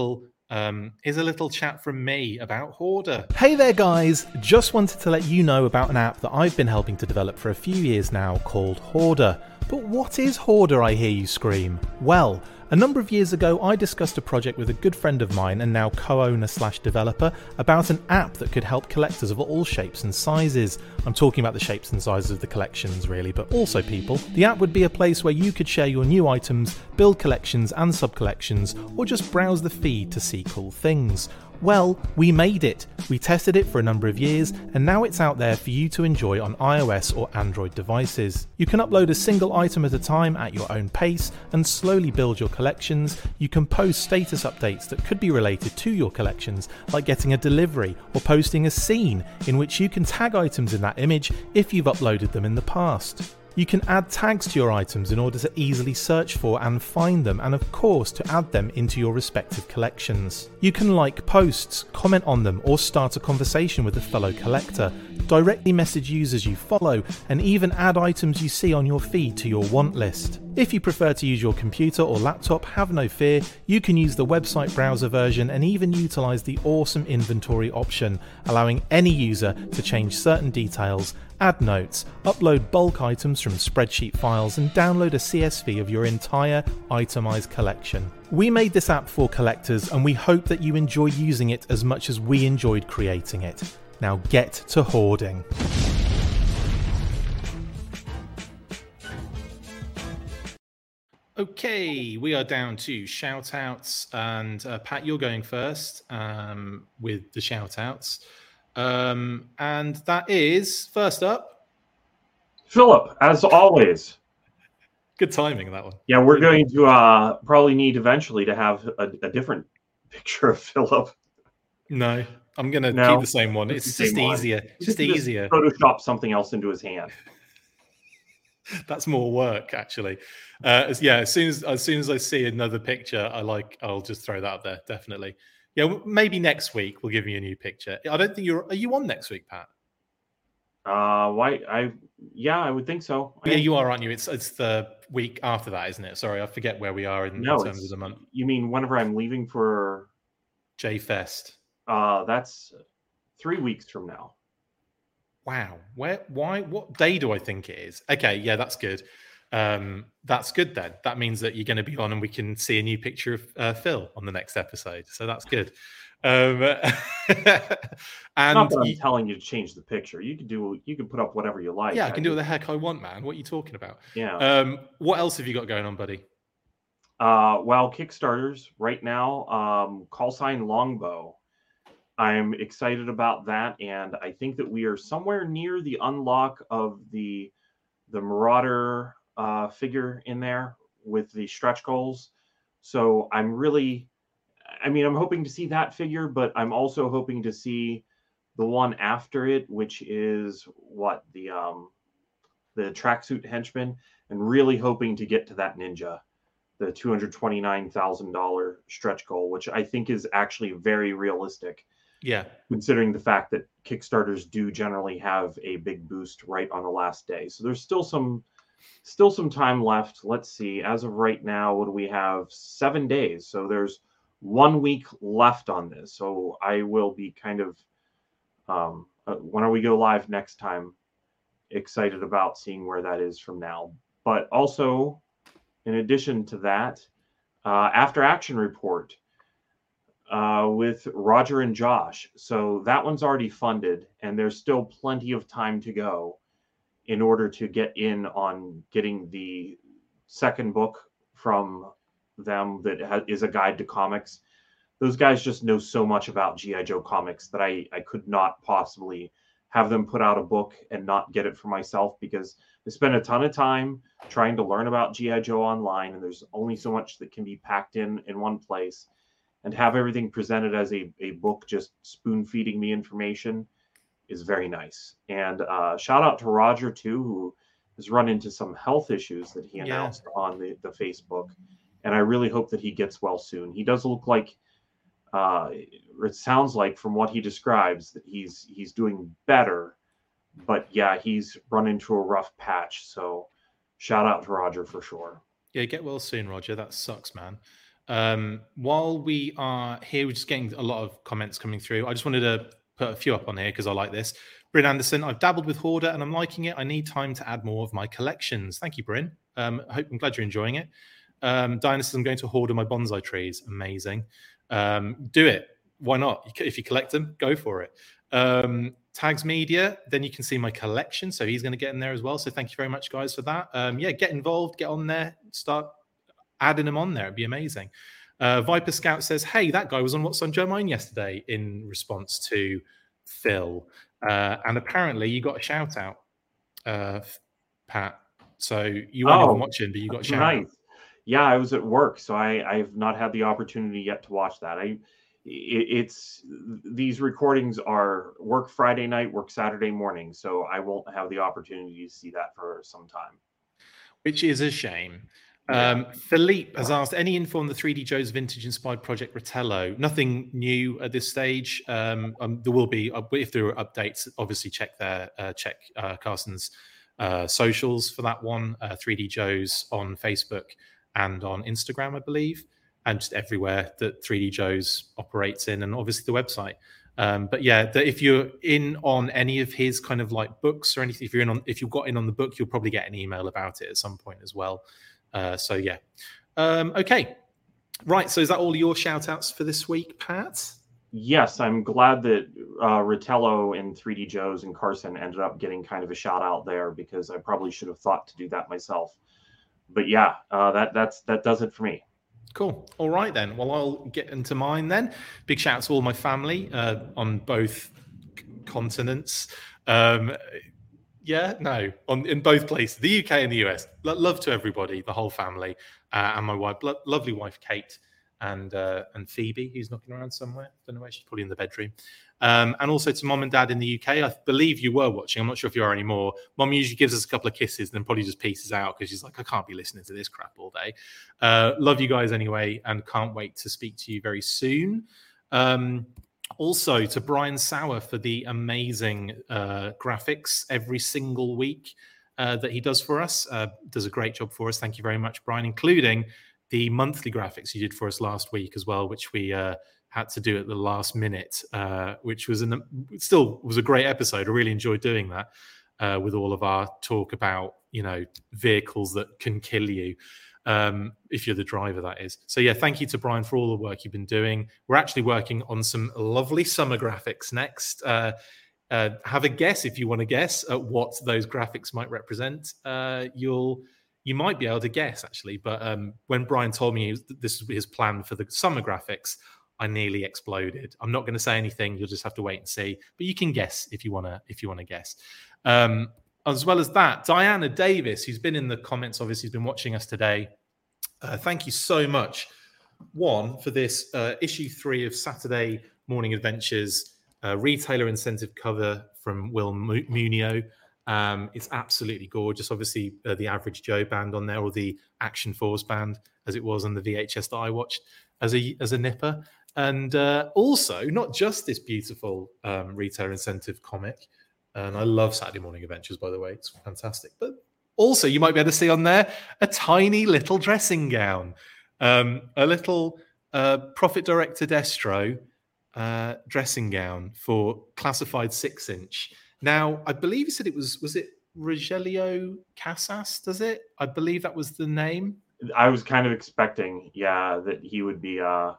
um, is a little chat from me about Hoarder. Hey there guys, just wanted to let you know about an app that I've been helping to develop for a few years now called Hoarder. But what is Hoarder, I hear you scream? Well, a number of years ago I discussed a project with a good friend of mine and now co-owner slash developer about an app that could help collectors of all shapes and sizes. I'm talking about the shapes and sizes of the collections really, but also people. The app would be a place where you could share your new items, build collections and sub-collections, or just browse the feed to see cool things. Well, we made it. We tested it for a number of years, and now it's out there for you to enjoy on iOS or Android devices. You can upload a single item at a time at your own pace and slowly build your collections. You can post status updates that could be related to your collections, like getting a delivery or posting a scene in which you can tag items in that image if you've uploaded them in the past. You can add tags to your items in order to easily search for and find them, and of course to add them into your respective collections. You can like posts, comment on them, or start a conversation with a fellow collector, directly message users you follow, and even add items you see on your feed to your want list. If you prefer to use your computer or laptop, have no fear, you can use the website browser version and even utilise the awesome inventory option, allowing any user to change certain details, add notes, upload bulk items from spreadsheet files, and download a C S V of your entire itemised collection. We made this app for collectors, and we hope that you enjoy using it as much as we enjoyed creating it. Now get to hoarding. Okay, we are down to shout outs, and uh, Pat, you're going first um, with the shout outs. Um, and that is, first up, Philip, as always. Good timing, that one. Yeah, we're going to uh, probably need eventually to have a, a different picture of Philip. No, I'm going to no, keep the same one. It's, it's just easier. One. Just easier. Just Photoshop something else into his hand. That's more work, actually. Uh, yeah, as soon as as soon as I see another picture, I like. I'll just throw that up there. Definitely. Yeah, maybe next week we'll give you a new picture. I don't think you're. Are you on next week, Pat? Uh, why? I yeah, I would think so. Yeah, you are, aren't you? It's it's the week after that, isn't it? Sorry, I forget where we are in, no, in terms of the month. You mean whenever I'm leaving for J Fest? Uh, that's three weeks from now. Wow. Where? Why? What day do I think it is? Okay, yeah, that's good. Um, that's good then. That means that you're going to be on, and we can see a new picture of uh, Phil on the next episode. So that's good. Um, and not that I'm you, telling you to change the picture. You can do. You can put up whatever you like. Yeah, I can do what the heck I want, man. What are you talking about? Yeah. Um, what else have you got going on, buddy? Uh, well, Kickstarters right now. Um, call sign Longbow. I'm excited about that, and I think that we are somewhere near the unlock of the the Marauder uh, figure in there with the stretch goals. So I'm really, I mean, I'm hoping to see that figure, but I'm also hoping to see the one after it, which is what the um, the tracksuit henchman, and really hoping to get to that ninja, the two hundred twenty-nine thousand dollars stretch goal, which I think is actually very realistic. Yeah. Considering the fact that Kickstarters do generally have a big boost right on the last day. So there's still some still some time left. Let's see. As of right now, what do we have? Seven days. So there's one week left on this. So I will be kind of um uh, when we go live next time, excited about seeing where that is from now. But also, in addition to that, uh, after action report. Uh, with Roger and Josh. So that one's already funded, and there's still plenty of time to go in order to get in on getting the second book from them that ha- is a guide to comics. Those guys just know so much about G I. Joe comics that I, I could not possibly have them put out a book and not get it for myself, because I spend a ton of time trying to learn about G I. Joe online, and there's only so much that can be packed in in one place. And have everything presented as a, a book just spoon feeding me information is very nice. And uh, shout out to Roger, too, who has run into some health issues that he announced yeah. on the, the Facebook. And I really hope that he gets well soon. He does look like, uh, it sounds like from what he describes, that he's he's doing better. But yeah, he's run into a rough patch. So shout out to Roger for sure. Yeah, get well soon, Roger. That sucks, man. Um, while we are here, we're just getting a lot of comments coming through. I just wanted to put a few up on here because I like this. Bryn Anderson, I've dabbled with Hoarder and I'm liking it. I need time to add more of my collections. Thank you, Bryn. Um, I hope I'm glad you're enjoying it. Um, Diana says I'm going to hoarder my bonsai trees. Amazing. Um, do it. Why not? If you collect them, go for it. Um, Tags Media, then you can see my collection. So he's going to get in there as well. So thank you very much, guys, for that. Um, yeah, get involved, get on there, start adding them on there. It'd be amazing. Uh, Viper Scout says, hey, that guy was on What's on Joe Mine yesterday in response to Phil. Uh, and apparently you got a shout out, uh, Pat. So you weren't Oh, even watching, but you got a shout nice. out. Yeah, I was at work, so I, I've not had the opportunity yet to watch that. I, it, it's these recordings are work Friday night, work Saturday morning, so I won't have the opportunity to see that for some time. Which is a shame. Yeah. Um, Philippe has asked, any info on the three D Joe's vintage-inspired Project Rotello? Nothing new at this stage. Um, um, there will be, uh, if there are updates, obviously check their uh, check uh, Carson's uh, socials for that one. Uh, three D Joe's on Facebook and on Instagram, I believe, and just everywhere that three D Joe's operates in, and obviously the website. Um, but yeah, the, if you're in on any of his kind of like books or anything, if you're in on, if you've got in on the book, you'll probably get an email about it at some point as well. Uh, so yeah. Um, okay. Right. So is that all your shout outs for this week, Pat? Yes, I'm glad that uh, Rotello and three D Joe's and Carson ended up getting kind of a shout out there, because I probably should have thought to do that myself. But yeah, uh, that that's that does it for me. Cool. All right then. Well, I'll get into mine then. Big shout out to all my family uh, on both c- continents. Um, yeah, no, on in both places, the U K and the U S. Lo- love to everybody, the whole family, uh, and my wife, lo- lovely wife Kate, and uh, and Phoebe, who's knocking around somewhere. Don't know where, she's probably in the bedroom. Um, and also to mom and dad in the U K. I believe you were watching. I'm not sure if you are anymore. Mom usually gives us a couple of kisses and then probably just pieces out because she's like, I can't be listening to this crap all day. Uh, love you guys anyway, and can't wait to speak to you very soon. Um, also to Brian Sauer for the amazing uh, graphics every single week uh, that he does for us. Uh, does a great job for us. Thank you very much, Brian, including the monthly graphics you did for us last week as well, which we uh, had to do at the last minute, uh, which was an, still was a great episode. I really enjoyed doing that uh, with all of our talk about, you know, vehicles that can kill you. Um, if you're the driver, that is. So yeah, thank you to Brian for all the work you've been doing. We're actually working on some lovely summer graphics next. Uh, uh, have a guess if you want to guess at what those graphics might represent. Uh, you'll you might be able to guess actually. But um, when Brian told me this was his plan for the summer graphics, I nearly exploded. I'm not going to say anything. You'll just have to wait and see. But you can guess if you want to. If you want to guess. Um, As well as that, Diana Davis, who's been in the comments, obviously has been watching us today. Uh, thank you so much, one, for this uh, issue three of Saturday Morning Adventures uh, retailer incentive cover from Will Munio. Um, it's absolutely gorgeous. Obviously, uh, the Average Joe band on there, or the Action Force band, as it was on the V H S that I watched as a as a nipper. And uh, also, not just this beautiful um, retailer incentive comic. And I love Saturday Morning Adventures, by the way. It's fantastic. But also, you might be able to see on there a tiny little dressing gown, um, a little uh, Profit Director Destro uh, dressing gown for classified six inch. Now, I believe you said it was, was it Rogelio Casas, does it? I believe that was the name. I was kind of expecting, yeah, that he would be, uh,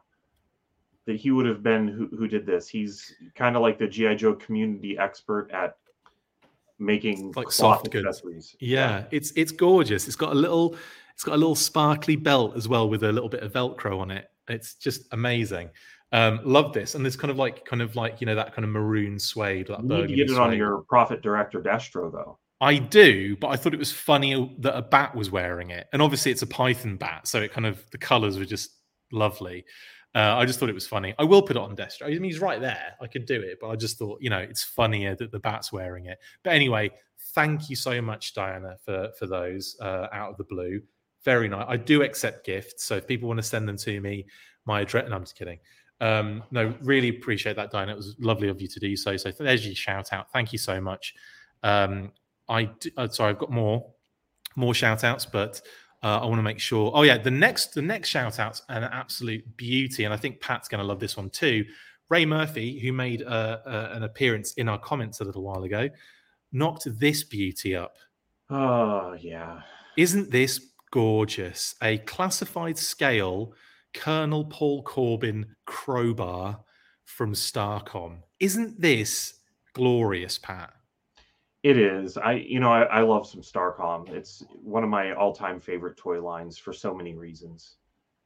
that he would have been who, who did this. He's kind of like the G I. Joe community expert at making like cloth soft goods. accessories. Yeah, yeah, it's it's gorgeous. It's got a little, it's got a little sparkly belt as well with a little bit of Velcro on it. It's just amazing. Um, love this, and there's kind of like, kind of like you know that kind of maroon suede. That you need to get it suede. on your Profit Director Destro, though. I do, but I thought it was funny that a bat was wearing it, and obviously it's a Python bat, so it kind of the colours were just lovely. Uh, I just thought it was funny. I will put it on Destro. I mean, he's right there. I could do it, but I just thought, you know, it's funnier that the bat's wearing it. But anyway, thank you so much, Diana, for for those uh, out of the blue. Very nice. I do accept gifts, so if people want to send them to me, my address. No, I'm just kidding. Um, no, really appreciate that, Diana. It was lovely of you to do so. So there's your shout out. Thank you so much. Um, I do, uh, sorry, I've got more more shout outs, but Uh, I want to make sure. Oh yeah, the next the next shout out's an absolute beauty, and I think Pat's going to love this one too. Ray Murphy, who made uh, uh, an appearance in our comments a little while ago, knocked this beauty up. Oh yeah, isn't this gorgeous? A classified scale Colonel Paul Corbin crowbar from Starcom. Isn't this glorious, Pat? It is. I, you know, I, I love some Starcom. It's one of my all-time favorite toy lines for so many reasons.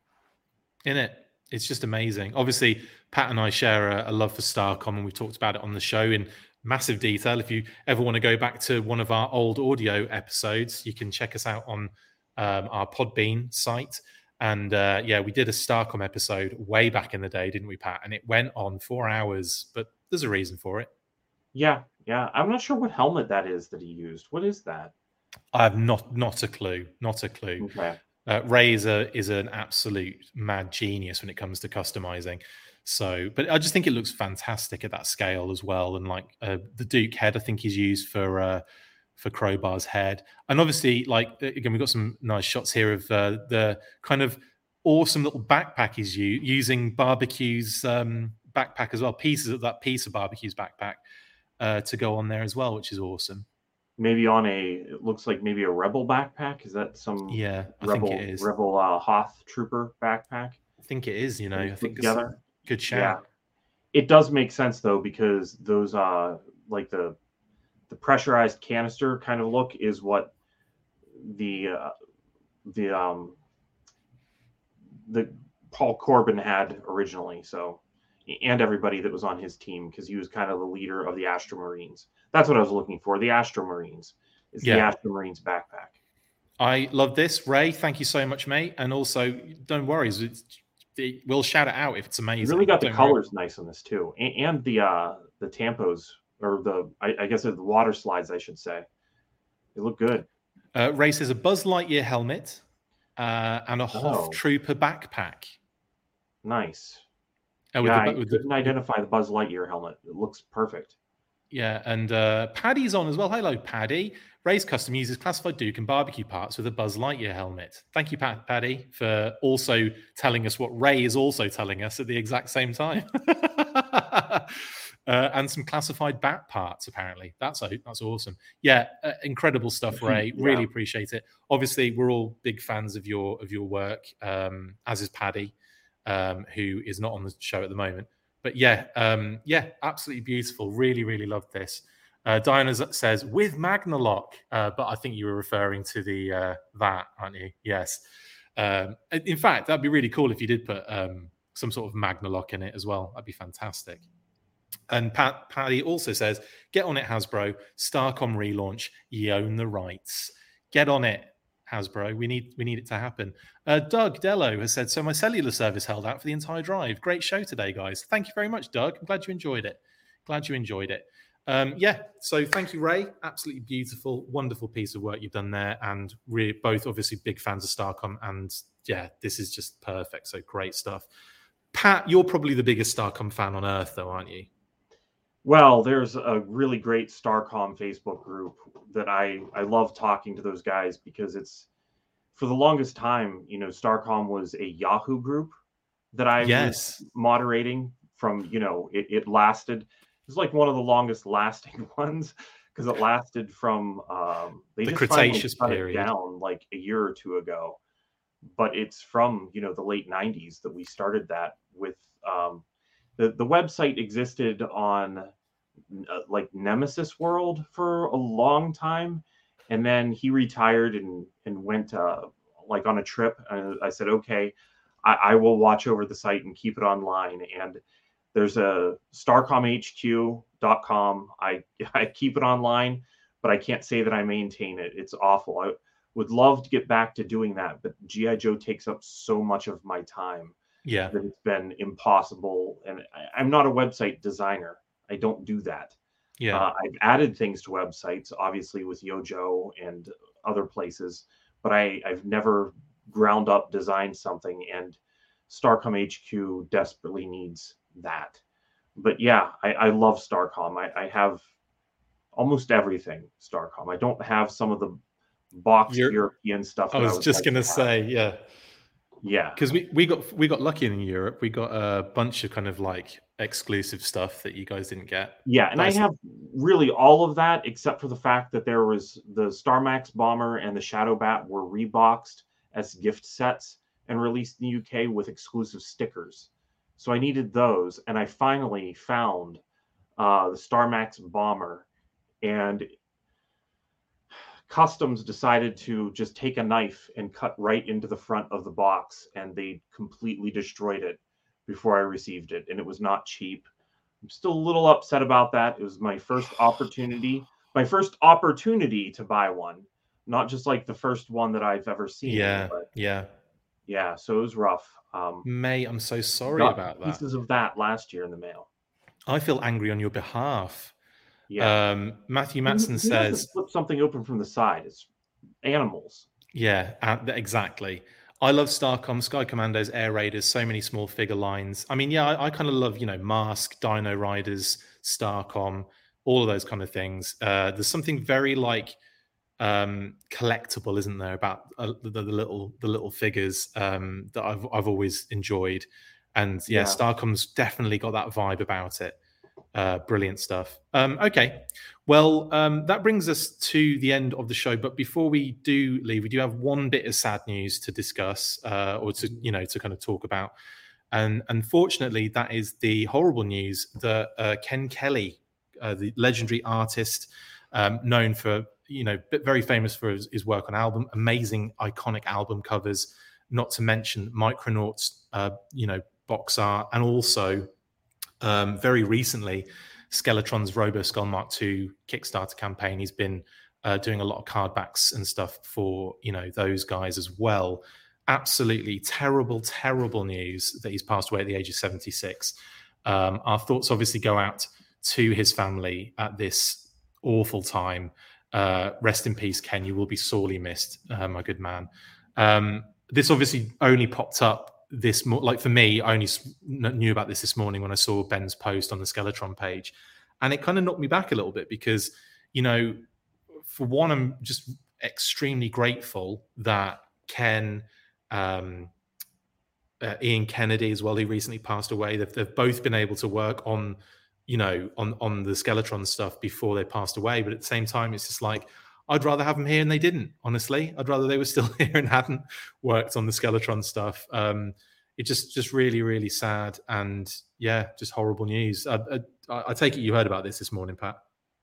In it, it's just amazing. Obviously, Pat and I share a, a love for Starcom, and we talked about it on the show in massive detail. If you ever want to go back to one of our old audio episodes, you can check us out on um, our Podbean site. And uh, yeah, we did a Starcom episode way back in the day, didn't we, Pat? And it went on four hours, but there's a reason for it. Yeah, yeah. I'm not sure what helmet that is that he used. What is that? I have not not a clue. Not a clue. Okay. Uh, Ray is a is an absolute mad genius when it comes to customizing. So, but I just think it looks fantastic at that scale as well. And like uh, the Duke head, I think he's used for uh, for Crowbar's head. And obviously, like again, we've got some nice shots here of uh, the kind of awesome little backpack he's u- using Barbecue's um, backpack as well. Pieces of that piece of Barbecue's backpack uh, to go on there as well, which is awesome. Maybe on a, it looks like maybe a Rebel backpack. Is that some yeah, I Rebel think it is. Rebel uh, Hoth Trooper backpack? I think it is. You know, I think together. It's good shout. Yeah. It does make sense though, because those uh like the the pressurized canister kind of look is what the uh, the um the Paul Corbin had originally. So, and everybody that was on his team, because he was kind of the leader of the Astra Marines. That's what I was looking for. The Astra Marines is yeah. the Astra Marines backpack. I love this, Ray. Thank you so much, mate. And also, don't worry, it's, it, we'll shout it out if it's amazing. You really got the don't colors worry. nice on this too, and, and the uh, the tampos or the I, I guess the water slides, I should say. They look good. Uh, Ray says a Buzz Lightyear helmet uh, and a Hoth oh. Trooper backpack. Nice. Uh, yeah, the, I couldn't the, identify the Buzz Lightyear helmet. It looks perfect. Yeah, and uh, Paddy's on as well. Hello, Paddy. Ray's Custom uses classified Duke and barbecue parts with a Buzz Lightyear helmet. Thank you, Pat, Paddy, for also telling us what Ray is also telling us at the exact same time. uh, and some classified bat parts, apparently. That's that's awesome. Yeah, uh, incredible stuff, Ray. yeah. Really appreciate it. Obviously, we're all big fans of your of your work, um, as is Paddy, um, who is not on the show at the moment. But yeah, um, yeah, absolutely beautiful. Really, really loved this. Uh, Diana says with Magnalock, uh, but I think you were referring to the uh, that, aren't you? Yes. Um, in fact, that'd be really cool if you did put um, some sort of Magnalock in it as well. That'd be fantastic. And Pat Paddy also says, "Get on it, Hasbro. Starcom relaunch. You own the rights. Get on it, Hasbro. We need we need it to happen." Uh, Doug Dello has said, "So my cellular service held out for the entire drive. Great show today, guys. Thank you very much, Doug. I'm glad you enjoyed it. Glad you enjoyed it." Um, yeah, so thank you, Ray. Absolutely beautiful, wonderful piece of work you've done there. And we're both obviously big fans of Starcom. And yeah, this is just perfect. So great stuff. Pat, you're probably the biggest Starcom fan on earth, though, aren't you? Well, there's a really great Starcom Facebook group that I, I love talking to those guys, because it's, for the longest time, you know, Starcom was a Yahoo group that I yes. was moderating from, you know, it, it lasted. It was like one of the longest lasting ones, because it lasted from um, they the just Cretaceous shut period it down like a year or two ago. But it's from, you know, the late nineties that we started that with. Um, the the website existed on uh, like Nemesis World for a long time, and then he retired and and went uh, like on a trip. And I said, okay, I, I will watch over the site and keep it online. And there's a starcom h q dot com. I I keep it online, but I can't say that I maintain it. It's awful. I would love to get back to doing that, but G I. Joe takes up so much of my time. Yeah, that it's been impossible. And I, I'm not a website designer. I don't do that. Yeah, uh, I've added things to websites, obviously with Yojo and other places, but I I've never ground up designed something. And Starcom H Q desperately needs that. But yeah, I, I love Starcom. I, I have almost everything Starcom. I don't have some of the boxed You're, European stuff. I That I was would just like gonna to have. say, yeah, Yeah, because we we got we got lucky in Europe. We got a bunch of kind of like exclusive stuff that you guys didn't get. yeah, and I That's, have really all of that except for the fact that there was the Starmax bomber and the Shadow Bat were reboxed as gift sets and released in the U K with exclusive stickers. So I needed those, and I finally found uh, the Starmax bomber, and Customs decided to just take a knife and cut right into the front of the box, and they completely destroyed it before I received it, and it was not cheap. I'm still a little upset about that. It was my first opportunity, my first opportunity to buy one, not just like the first one that I've ever seen. yeah, But yeah. yeah, so it was rough. Um, Mate, I'm so sorry got about that. pieces of that last year in the mail. I feel angry on your behalf. Yeah, Um, Matthew Who- Matson who says, doesn't flip something open from the side? It's animals. yeah, uh, exactly. I love Starcom, Sky Commandos, Air Raiders, so many small figure lines. I mean, yeah, I, I kind of love, you know, Mask, Dino Riders, Starcom, all of those kind of things. Uh, there's something very like um, collectible, isn't there, about uh, the, the little the little figures um, that I've I've always enjoyed. And yeah, Yeah. Starcom's definitely got that vibe about it. Uh, brilliant stuff. Um, okay, well, um, that brings us to the end of the show. But before we do leave, we do have one bit of sad news to discuss, uh, or to you know to kind of talk about. And unfortunately, that is the horrible news that uh, Ken Kelly, uh, the legendary artist, um, known for you know very famous for his, his work on album, amazing iconic album covers, not to mention Micronauts, uh, you know box art, and also. Um, very recently, Skeletron's Roboskull Mark two Kickstarter campaign. He's been uh, doing a lot of card backs and stuff for you know those guys as well. Absolutely terrible, terrible news that he's passed away at the age of seventy-six. Um, our thoughts obviously go out to his family at this awful time. Uh, rest in peace, Ken. You will be sorely missed, uh, my good man. Um, this obviously only popped up this mo- like for me I only knew about this this morning when I saw Ben's post on the Skeletron page, and it kind of knocked me back a little bit because you know for one I'm just extremely grateful that Ken um uh, Ian Kennedy as well, who recently passed away, they've, they've both been able to work on you know on on the Skeletron stuff before they passed away, but at the same time it's just like I'd rather have them here, and they didn't. Honestly, I'd rather they were still here and hadn't worked on the Skeletron stuff. Um, it just, just really, really sad, and yeah, just horrible news. I, I, I take it you heard about this this morning, Pat.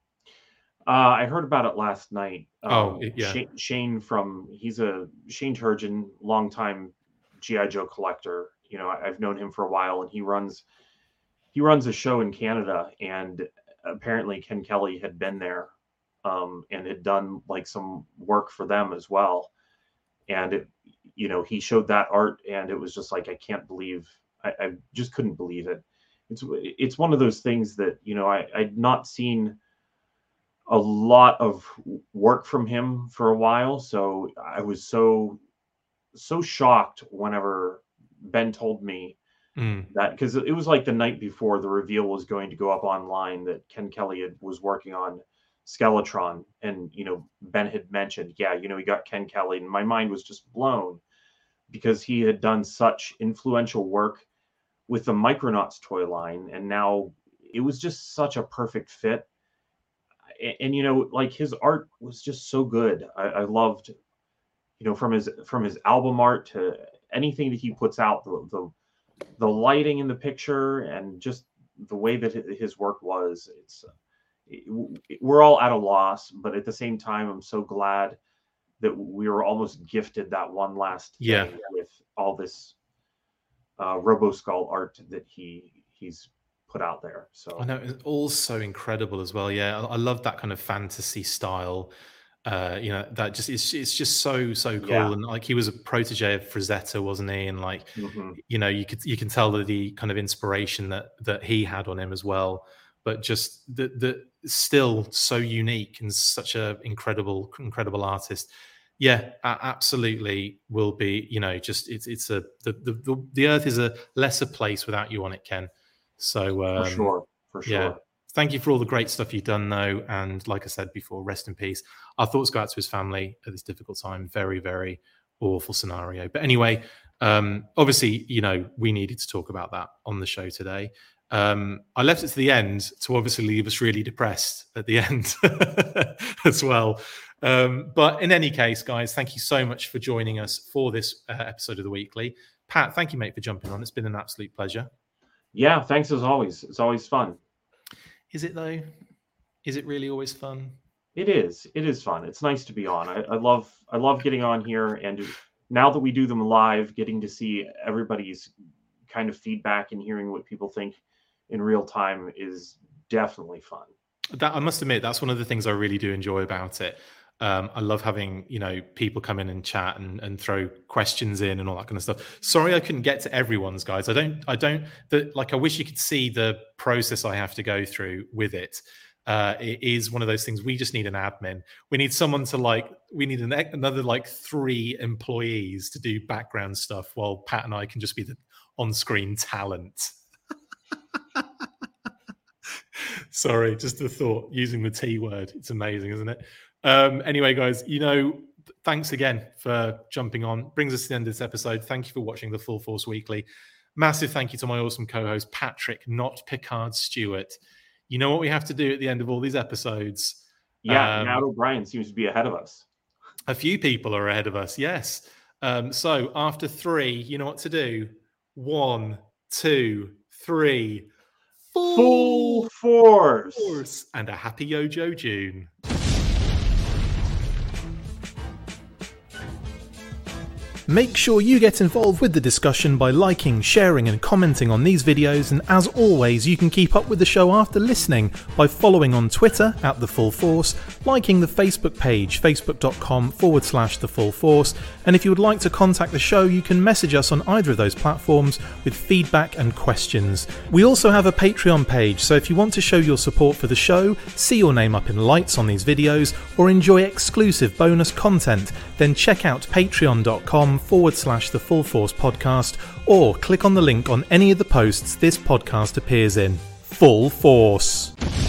Uh, I heard about it last night. Um, oh, yeah. Shane, Shane from he's a Shane Turgeon, longtime G I Joe collector. You know, I, I've known him for a while, and he runs he runs a show in Canada, and apparently Ken Kelly had been there. Um, and had done like some work for them as well. And it, you know, he showed that art, and it was just like, I can't believe, I, I just couldn't believe it. It's, it's one of those things that, you know, I, I'd not seen a lot of work from him for a while. So I was so, so shocked whenever Ben told me mm. that, because it was like the night before the reveal was going to go up online that Ken Kelly had, was working on Skeletron, and you know Ben had mentioned, yeah, you know, he got Ken Kelly, and my mind was just blown because he had done such influential work with the Micronauts toy line, and now it was just such a perfect fit. And, and you know, like his art was just so good. I, I loved, you know, from his from his album art to anything that he puts out, the the, the lighting in the picture, and just the way that his work was. It's we're all at a loss, but at the same time, I'm so glad that we were almost gifted that one last thing yeah. with all this uh, Roboskull art that he he's put out there. So I know it's all so incredible as well. Yeah, I, I love that kind of fantasy style. Uh, you know, that just it's it's just so so cool. Yeah. And like he was a protege of Frazetta, wasn't he? And like mm-hmm. you know, you could you can tell that the kind of inspiration that that he had on him as well. But just the the still so unique and such a incredible incredible artist. Yeah, absolutely will be. You know, just it's it's a the the the earth is a lesser place without you on it, Ken. So um, for sure, for sure. Yeah, Thank you for all the great stuff you've done, though. And like I said before, rest in peace. Our thoughts go out to his family at this difficult time. Very, very awful scenario. But anyway, um, obviously, you know, we needed to talk about that on the show today. Um, I left it to the end to obviously leave us really depressed at the end as well. Um, but in any case, guys, thank you so much for joining us for this uh, episode of The Weekly. Pat, thank you, mate, for jumping on. It's been an absolute pleasure. Yeah, thanks as always. It's always fun. Is it, though? Is it really always fun? It is. It is fun. It's nice to be on. I, I love I love getting on here. And now that we do them live, getting to see everybody's kind of feedback and hearing what people think in real time is definitely fun. That I must admit, that's one of the things I really do enjoy about it. Um, I love having, you know, people come in and chat and, and throw questions in and all that kind of stuff. Sorry, I couldn't get to everyone's, guys. I don't, I don't, the, like, I wish you could see the process I have to go through with it. Uh, it is one of those things. We just need an admin. We need someone to like, we need an, another like three employees to do background stuff while Pat and I can just be the on-screen talent. Sorry, just a thought using the T word. It's amazing, isn't it? Um, anyway, guys, you know, thanks again for jumping on. Brings us to the end of this episode. Thank you for watching the Full Force Weekly. Massive thank you to my awesome co-host, Patrick, not Picard Stewart. You know what we have to do at the end of all these episodes? Yeah, um, Matt O'Brien seems to be ahead of us. A few people are ahead of us, yes. Um, so after three, you know what to do. One, two, three. Full, Full force. force. And a happy Yojo June. Make sure you get involved with the discussion by liking, sharing and commenting on these videos, and as always you can keep up with the show after listening by following on Twitter at The Full Force, liking the Facebook page facebook.com forward slash The Full Force, and if you would like to contact the show you can message us on either of those platforms with feedback and questions. We also have a Patreon page, so if you want to show your support for the show, see your name up in lights on these videos, or enjoy exclusive bonus content, then check out patreon.com forward slash the Full Force podcast, or click on the link on any of the posts this podcast appears in. Full Force.